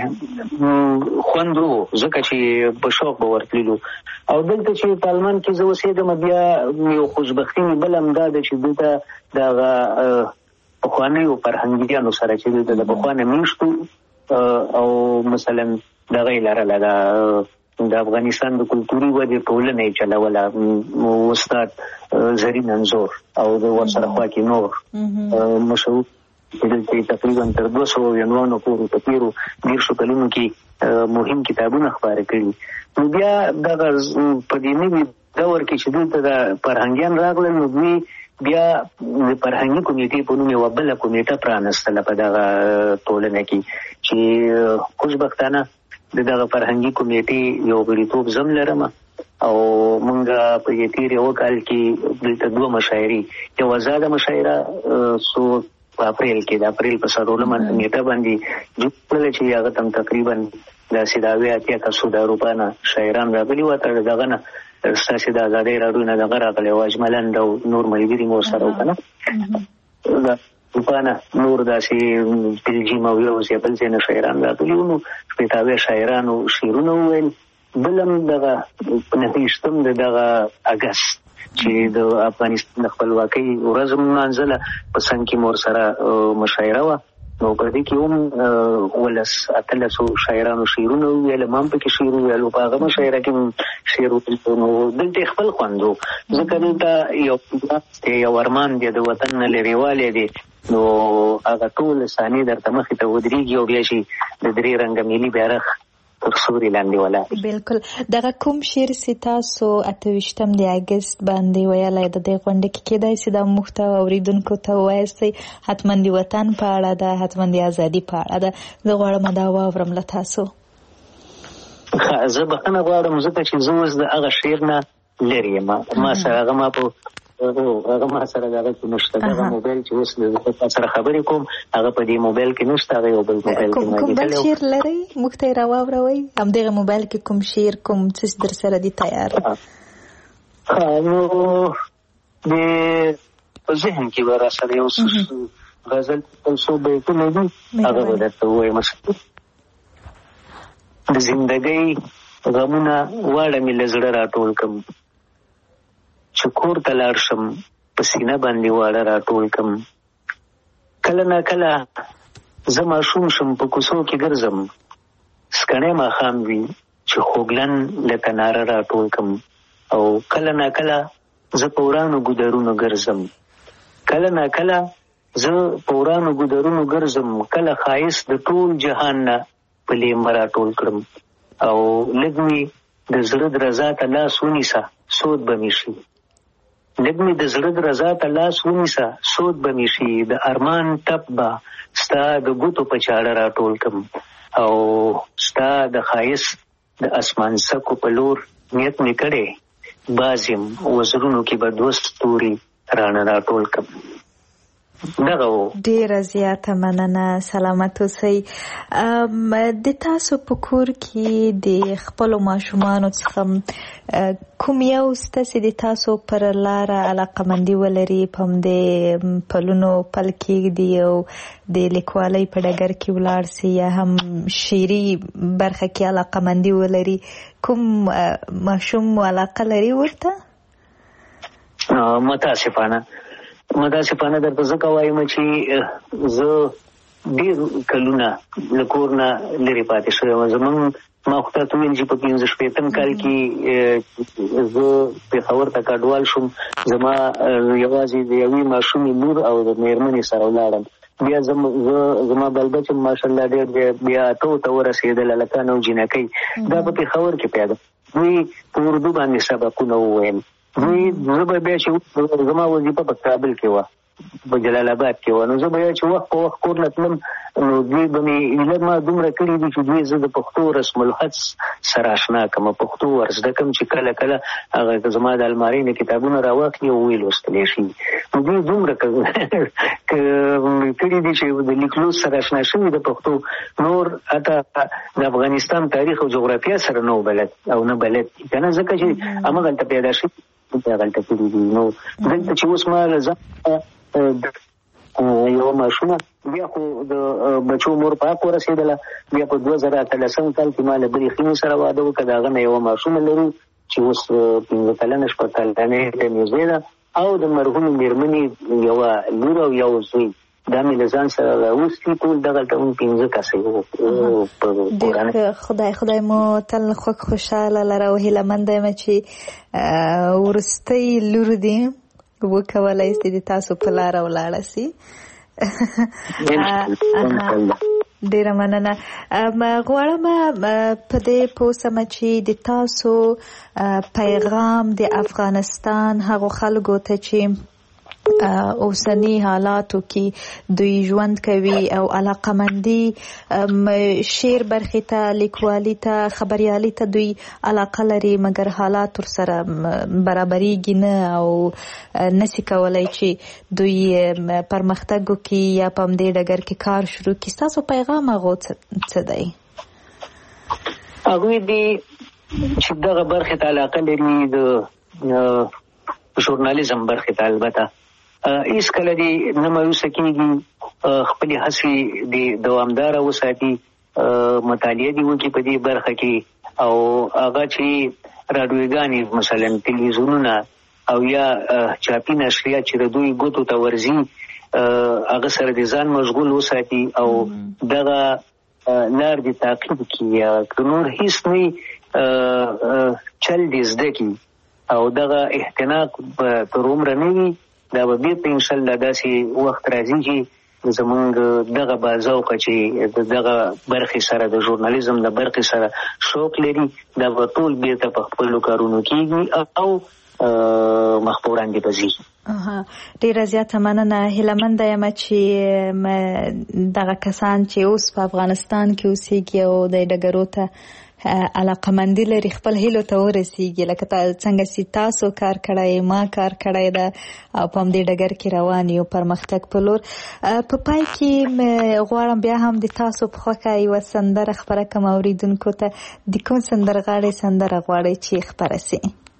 یې خوند و، ځکه چې په شوق به ورتللو. او دلته چې په آلمان کې زه اوسېږم، بیا یو خوشبختي مې بل هم دا ده چې دلته د هغه پخوانیو فرهنګیانو سره چې دلته د پخوانه میشتو او مثلا دغه یې لرله، د افغانستان د کلتوري ودې ټولنه یې چلوله، استاد زرین انځور او د ورسره خوا کې نور مشهور دلته تقریبا تر دوه سوه عنوانو پورې په تېرو دېرشو کلونو کې مهم کتابونه خپاره کړي. نو بیا دغه په دې نوي دور کې چې دلته د فرهنګیان راغلل، نو دوی بیا د فرهنګي کمیټې په نوم یوه بله کمیټه پرانستله په دغه ټولنه کې، چې خوشبختانه د دغه فرهنګي کمیټې یو غړیتوب زه هم لرم. او مونږ په دې تېر یوه کال کې دلته دوه مشاعرې، یوه ازاده مشاعره څو په اپریل کې د اپریل په څلورمه نیټه باندې جوړ کړله، چې هغه ته تقریبا داسې د اویا اتیا کسو د اروپا نه شاعران راغلي وو. تر دغه نه ستاسې د ازادۍ راډیو نه دغه راغلی و، اجملند او نور ملګري مو ورسره وو که نه، د اروپا نه نور داسې بلجیم او یو ځای بل ځای نه شاعران راغلي وو. نو شپېته اویا شاعرانو شعرونه وویل. بل هم دغه نهه ویشتم د دغه اګست چې د افغانستان د خپلواکۍ ورځ نمانځله، په څنګ کې مور سره مشاعره وه. نو په دې کې هم ولس اتلسو شاعرانو شعرونه وویل، ما هم پکې شعر وویل، په هغه مشاعره کې هم شعر وویل. نو دلته یې خپل خوند و، ځکه دلته یو یو ارمان دی د وطن نه لرېوالی دی. نو هغه ټول ثانیې درته مخې ته ودرېږي او بیا چې د درې رنګه ملي بیرغ تر سوري لاندې ولاړ. بالکل. دغه کوم شعر چې تاسو اته ویشتم د اګست باندې ویلی د دې غونډه کې کېدای شي دا موږ ته اورېدونکو ته ووایاستئ؟ حتما د وطن په اړه ده، حتما د ازادي په اړه ده. زه غواړم دا واورم له تاسو. زه بخښنه غواړم ځکه چې زه اوس د هغه شعر نه لرې یم. ما سره هغه ما په هغه ما سره دغه کې نشته. دغه موبایل چې اوس له سره خبرې کوم هغه په دې موبایل کې نشته. هغه یو بل موبایل کې کوم بل شعر لرئ موږ ته یې راواوروئ؟ همدغه موبایل کې کوم شعر کوم څه در سره دي تیار؟ نو د په ذهن کې به را سره یو غزل څو بیتونه دي هغه به درته ووایم. د زندګۍ غمونه واړه مې له زړه راټول کړم، چې کور ته لاړ شم په سینه باندې واړه راټول کړم. کله نا کله زه ماشوم شم په کوڅو کې ګرځم، سکڼی ماښام وي چې خوږلن لکه ناره راټول کړم. او کله نا کله زه په ورانو ګودرونو ګرځم، کله نا کله زه په ورانو ګودرونو ګرځم. کله ښایست د ټول جهان نه په لیمه راټول کړم. او لږ مې د زړه درزا ته لاس ونیسه سود به مې شي، لږ مې د زړه درزا ته لاس ونیسه سود به مې شي. د ارمان تپ به ستا د ګوتو په چاړه راټول کړم. او ستا د ښایست د اسمان سکو په لور نیت مې کړی، باز یم وزرونو کې به دوه ستوري رانه راټول کړم. دغه و. ډیره زیاته مننه، سلامت اوسئ. د تاسو په کور کې د خپلو ماشومانو څخه کوم یو سته چې د تاسو پر لاره علاقمندي ولري، په همدې پلونو پل کېږدي او د لیکوالۍ په ډګر کې ولاړ سي، یا هم شعري برخه کې علاقمندي ولري؟ کوم ماشوم علاقه لري ورته؟ متاسفانه متاسفانه درته ځکه وایم چې زه ډېر کلونه له کور نه لرې پاتې شوی یم. زمونږ ما خو تاسو ویل چې په پنځه شپېتم کال کې زه پېښور ته کډوال شوم. زما یوازې د یوې ماشومې لور او د مېرمنې سره ولاړم. بیا زما بلبچ ماشاءالله ډېر بیا اتو ته ورسېدل، هلکان او جینکۍ. دا په پېښور کې پیدا دوی په اردو باندې سبقونه وویل. دوی زه به بیا چې زما وظیفه په کابل کې وه، په جلال آباد کې وه، نو زه به یا چې وخت په وخت کور نه تلم، نو دوی به مې علت ما دومره کړي دي چې دوی زه د پښتو رسم الخط سره اشنا کړم، پښتو ور زده کړم چې کله کله هغه زما د المارۍ نه کتابونه راواخلي او ویې لوستلی شي. نو دوی دومره کړي دي چې د لیکلو سره اشنا شوي د پښتو. نور حتی د افغانستان تاریخ او جغرافیه سره نه بلد او نه بلد دي که نه، ځکه چې همغلته پیدا شوي هغلته کړي دي. نو دلته چې اوس ما ځان یوه ماشومه بیا خو د بچو مور پاک ورسېدله، بیا په دوه زره اتلسم کال کې ما له بلې خینې سره واده وکړه. د هغه نه یوه ماشومه لرو چې اوس پنځه کلنه شپږ کلنې ته نږدې ده، او د مرحومې مېرمنې یوه لور او یو زوی. دا مې له ځان سره راوستي، ټول دغلته هم پنځه کسه وو په کورنۍ. خدای خدای مو تل خوږ خوشحاله لره او هیلهمنده یم چې وروستۍ لور دې وکولی سي د تاسو په لاره ولاړه سي. ډیره مننه. غواړم په دې پوه سمه چې د تاسو پیغام د افغانستان هغو خلکو ته چې اوسنی حالاتو کې دوی ژوند کوي او علاقمندي شعر برخې ته، لیکوالي ته، خبریالي ته دوی علاقه لري، مګر حالات ورسره برابریږي نه او نسي کولی چې دوی پرمختګ وکړي یا په همدې ډګر کې کار شروع کړي. ستاسو پیغام هغو څه دی؟ هغوی دي چې دغه برخې ته علاقه لري، د ژورنالیزم برخې ته البته هیڅ کله دې نه مایوسه کېږي، خپلې هڅې دې دوامداره وساتي، مطالعه دې وکړي په دې برخه کې، او هغه چې راډیوګانې مثلا تلویزیونونه او یا چاپي نشریات چې د دوی ګوتو ته ورځي هغه سره دې ځان مشغول وساتي او دغه لار دې تعقیب کړي. که نور هیڅ نه چل دې زده کړي او دغه احتناق تر عمره نه وي، دا به بېرته انشاءالله داسې وخت راځي چې زمونږ دغه بازوقه چې دغه برخې سره د ژورنالیزم د برخې سره شوق لري دا به ټول بیرته په خپلو کارونو کېږي او مخ په وړاندې به ځي. ډېره زیاته مننه. هیلهمنده یم چې دغه کسان چې اوس په افغانستان کې اوسېږي او د ډګرو ته علاقمندي لري خپل هیلو ته ورسېږي، لکه څنګه چې تاسو کار کړی، ما کار کړی ده او په همدې ډګر کې روان یو پرمختګ په لور. په پای کې غواړم بیا هم د تاسو په خوښه یوه سندره خپره کړم اورېدونکو ته. د کوم سندرغاړي سندره غواړئ چې خپره سي؟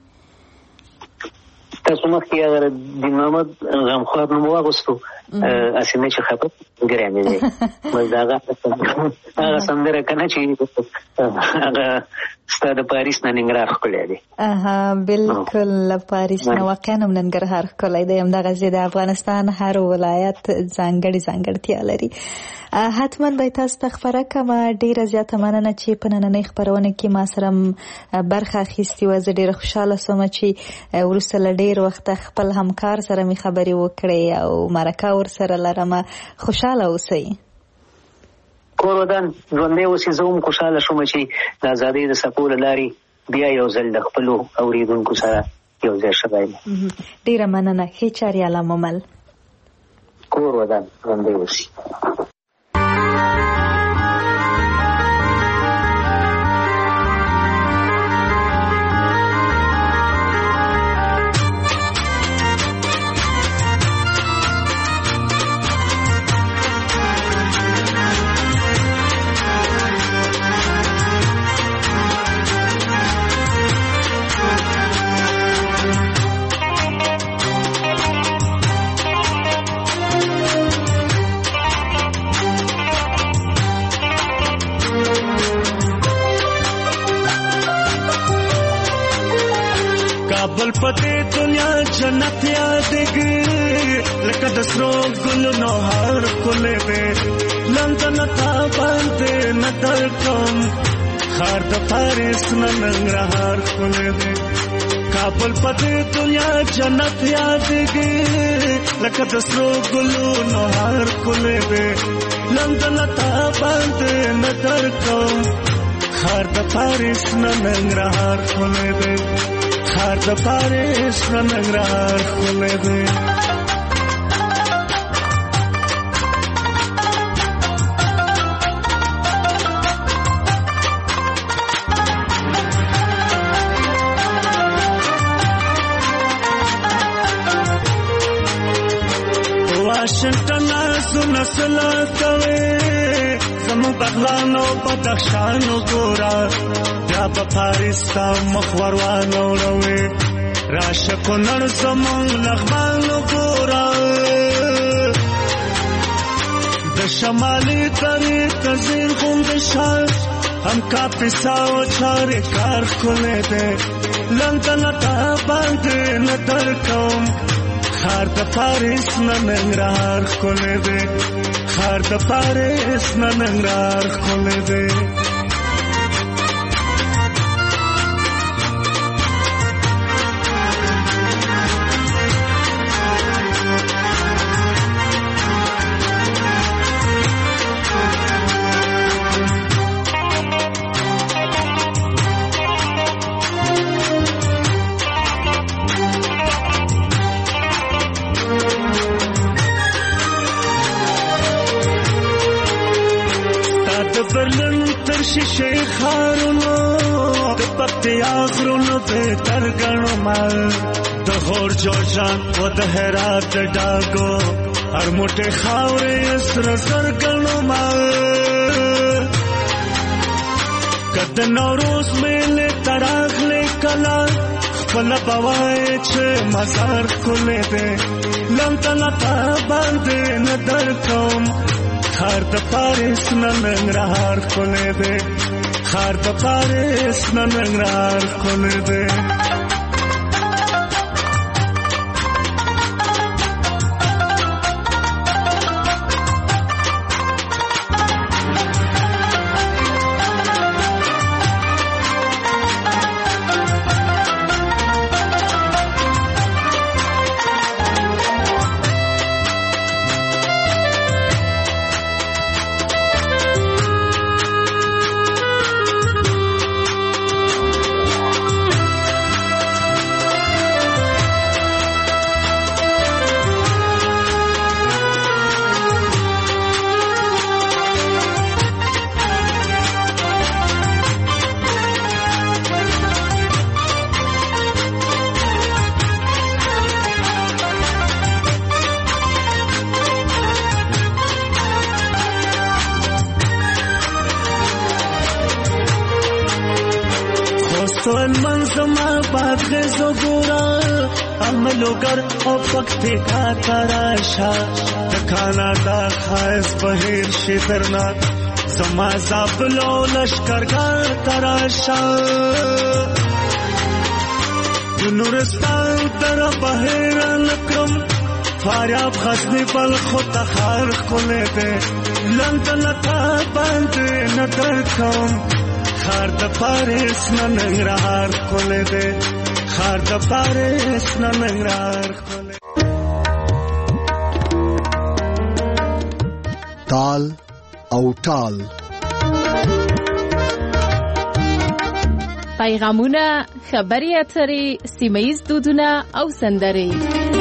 تاسو مخکې هغه د محمد غمخوار نوم واغوستو، هسې نه چې خبر ګرانې دی بس د هغه هغه سندره که نه چې هغه ستا د پاریس نه ننګرهار ښکلی دی. بلکل له پاریس نه واقعا هم ننګرهار ښکلی دی. همدغسې د افغانستان هر ولایت ځانګړې ځانګړتیا لري. حتما به تاسو ته خبره کوم. ډیره زیاته مننه چې په نننۍ خبرونه کې ما سره برخه اخیستې وه. زه ډیره خوشحاله سوم چې وروسته له ډیر وخته خپل همکار سره مې خبرې وکړې او مرکه ورسره لرم. خوشحاله اوسئ. کور ودان ژوندی اوسئ. زه هم خوشحاله شوم چې د ازادۍ د څپو له لارې بیا یو ځل د خپلو اورېدونکو سره یو ځای شوی یم. ډیره مننه. ښې چارې علامه. کور ودان ژوندی اوسئ. کابل پته دنیا جنت یادګي لکه د سرو ګل نو هر کوله به لندن تا باندې نظر کوم خار د پاریس ننګرهار کوله به کابل پته دنیا جنت یادګي لکه د سرو ګل نو هر کوله به لندن تا باندې نظر کوم خار د پاریس ننګرهار کوله به خار د پاریس ننګرهار کوله دی. واشنگټن اسو نسلا کوي زمو بغلانو بدخشانو ګورا یا په پاریس تا مخوروانو روي راشه کونړ زمون لغمانو ګورا د شمالي ترې تزین خوند شال هم کا پیساو چارې کار کوله ده لندن تا باندې نظر کوم خار د پاریس ننګرهار کوله ده خار د پاریس ننګرهار کوله ده. شیشه خارونو د پکتیا غرونو به ترګنو مال د هور جوړجان و د هرات ډاګو هر موټه خاورې سر سرګنو مال کد نوروز میله تراغله کلا خپل بوای چې مزار کوله ده لندن تا باندې نظر کوم خار د پاریس ننګرهار کوله ده خار د پاریس ننګرهار کوله ده. بن منظما باغزو ګورا عملوګر او پکته کا تراشا د کاناډا خاص بهیر شي درنا زما زابلو لشکرګر تراشا نورستان تر بهیر لکرم فاریاب غزنی بل خود تخار کله ده لندلتا بند نظر کوم خار د پاریس ننګرهار کله ده خار د پاریس ننګرهار کله تال او ټال پیغامونه خبري اترې سیمه‌ییز دودونه او سندرې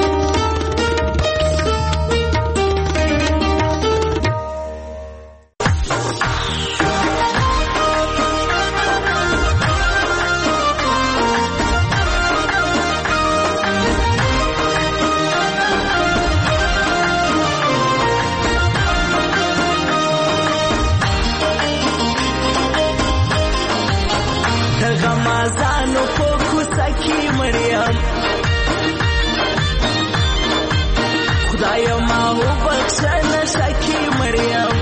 غمازانو په کوڅه کې مریم خدایا ما وبخښه نشه کې مریم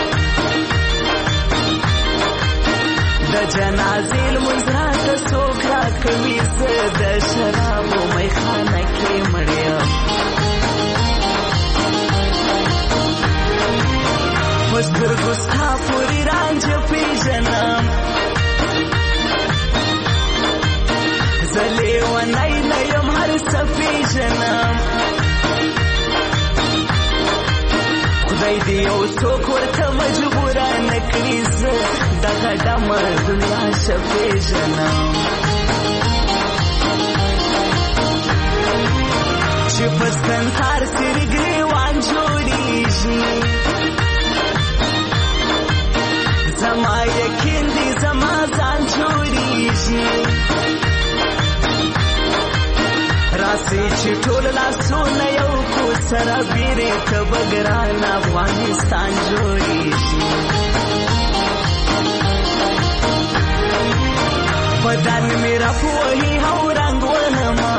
د جنازې لمونځ راته څوک راکوي زه د شرابو میخانه کې مریم په سترګو ستا پورې رانجه پېژنم زلی و نای نیم هر صفی جنم خدای دی او سوک ورته مجبوره نکړي زه دغه ډمه دنیا شفی جنم چې په سنتار سر ګریوان جوړیږي زما یقین دی زما ځان جوړیږي راسي چې ټول لاسونه یو کو سره بیرې ته بګران افغانستان جوړیږي بدن مې راپوهي او رنګ وهما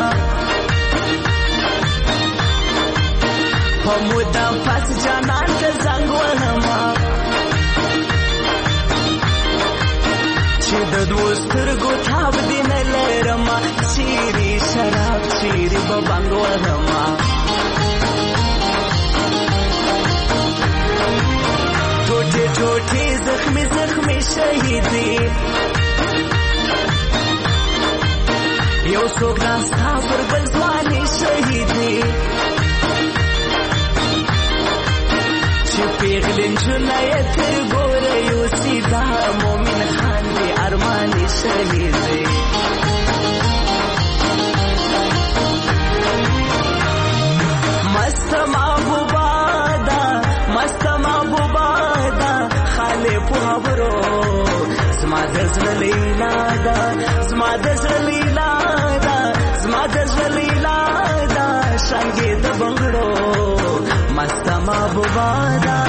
په موده پس جانان ته زنګ وهما چې د دوه سترګو تاب دې نه لرمه چیرې شراب چیرې به بنګ وهمه ټوټې ټوټې زخمې زخمې شهیدې یو څوک ناستا پر بل ځوانې شهیدې چې پیغلې نجونه یې تر ګوره یوسي دا مومن خان دی ارمانې شهیدې مست محبوبه ده مست محبوبه ده خالې په خبرو زما د زړه لیلا ده زما د زړه لیلا ده زما د زړه لیلا ده شانګې د بنګړو مست محبوبه ده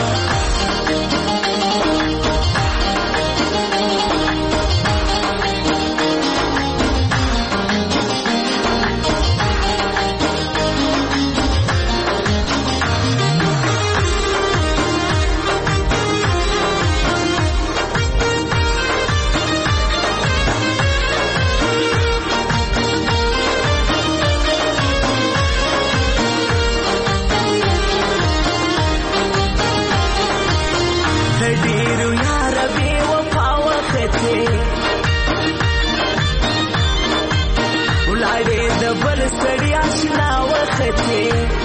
سړی آشنا وختې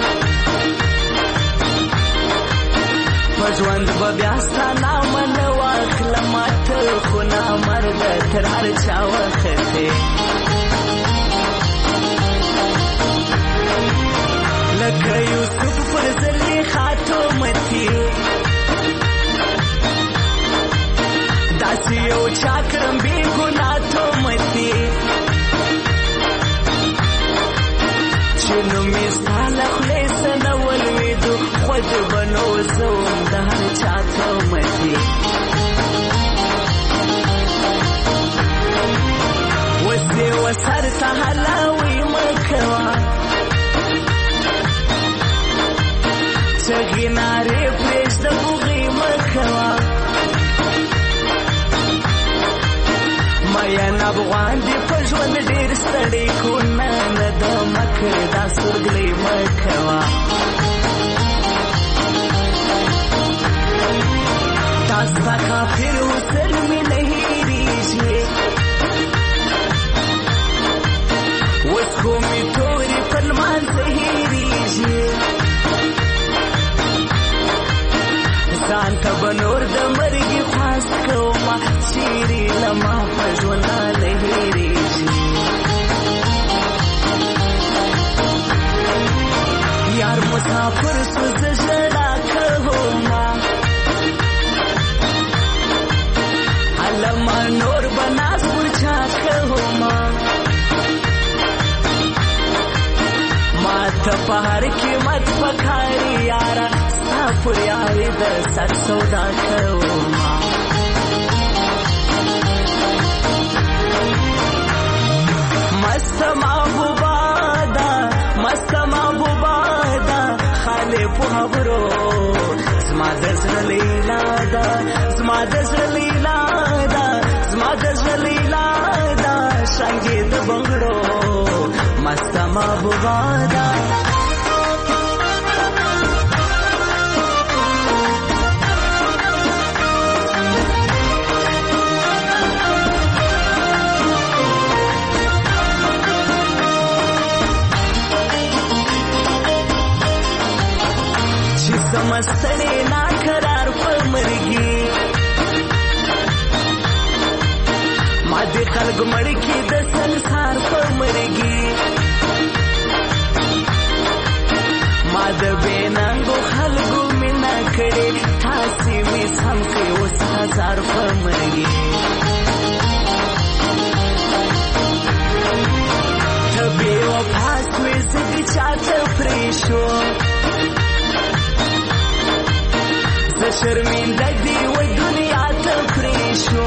په ژوند به بیا ستا نامه نه واخلم ته خو نامرده تر هر چا وختې لکه یوسف پر زلیخا تومتي داسې یو چا کړم بې ګناه تومتي چې نومې ستا له خولې څه نه ولوېدو خود به نو زه وم د هر چا تومتي اوس دې هلاوي مکوا چغی ناری پریش د بوغی مکوا مایا نبغان دی پژوند ډیر ستړی کو نه نه د مکر دا سورګلی مکوا تاستا کافر وسل می نہیں ریږي وس کومې تورې پلمان زهیریږي ځان ته به نور د مرګي خواست کومه چیرې لما په ژونده لهیریږي یار مسافر سو زه ژړا کومه علما نور به ناز ورچا کومه ته په هر قیمت پکاري یارا ستا پر یاري د سر سودا کوما مست محبوبا دا مست محبوبا دا خاله په خبرو زما د زړه لیلا دا زما د زړه لیلا دا زما د زړه لیلا دا څنګه د بنگړو مست محبوبا دا چې سمستړې نا قرار په مرګي ما دې خلق مړ کې د سنسار په مرګي ما د بینانګو خلقو مینا کړي تاسې وې سم کې اوس هزار په مرګي ته بې وفا سوې زه دې چاته پرېښو زه شرمنده دې و دنیا ته پرېښو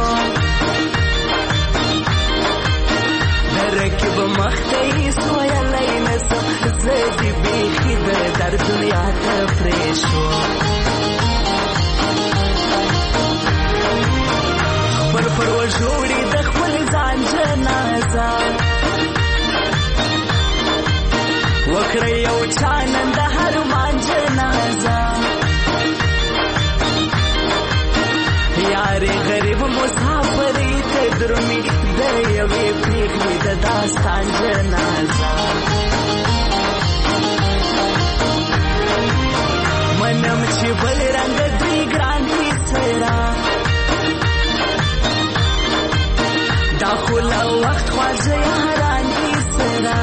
رکب مخته سویلی نسم زه دې بیخي د در دنیا ته پرېښو خپل پر وژوړي د خپل ځان جنازه وکړه یو چا نن د هر مان جنازه یارې غریب مسافرې ته درومي د یوې پرېږدي د داستان جنازه منم چې بل رنګ دوی ګران دي سره دا خو له وخت خواږه یاران دي سره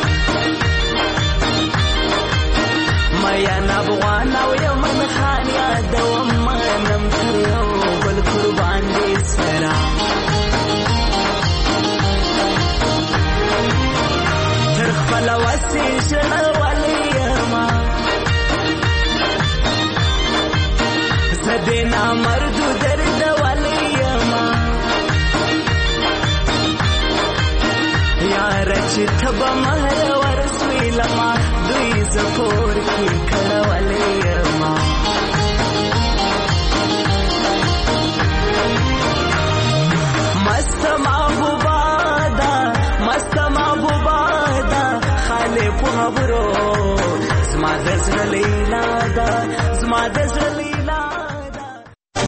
مین افغان او یمن خان یادوم منم تر یو بل قربان دي سره تر خپل وسې ژړولی یما زه دې نامردو دردولی یما یاره چې ته به مهر ورسوې لما دوی زه کور کې کړولی یما مست محبوبا دا مست محبوبا دا خاله په خبرو زما د زړه لیلا دا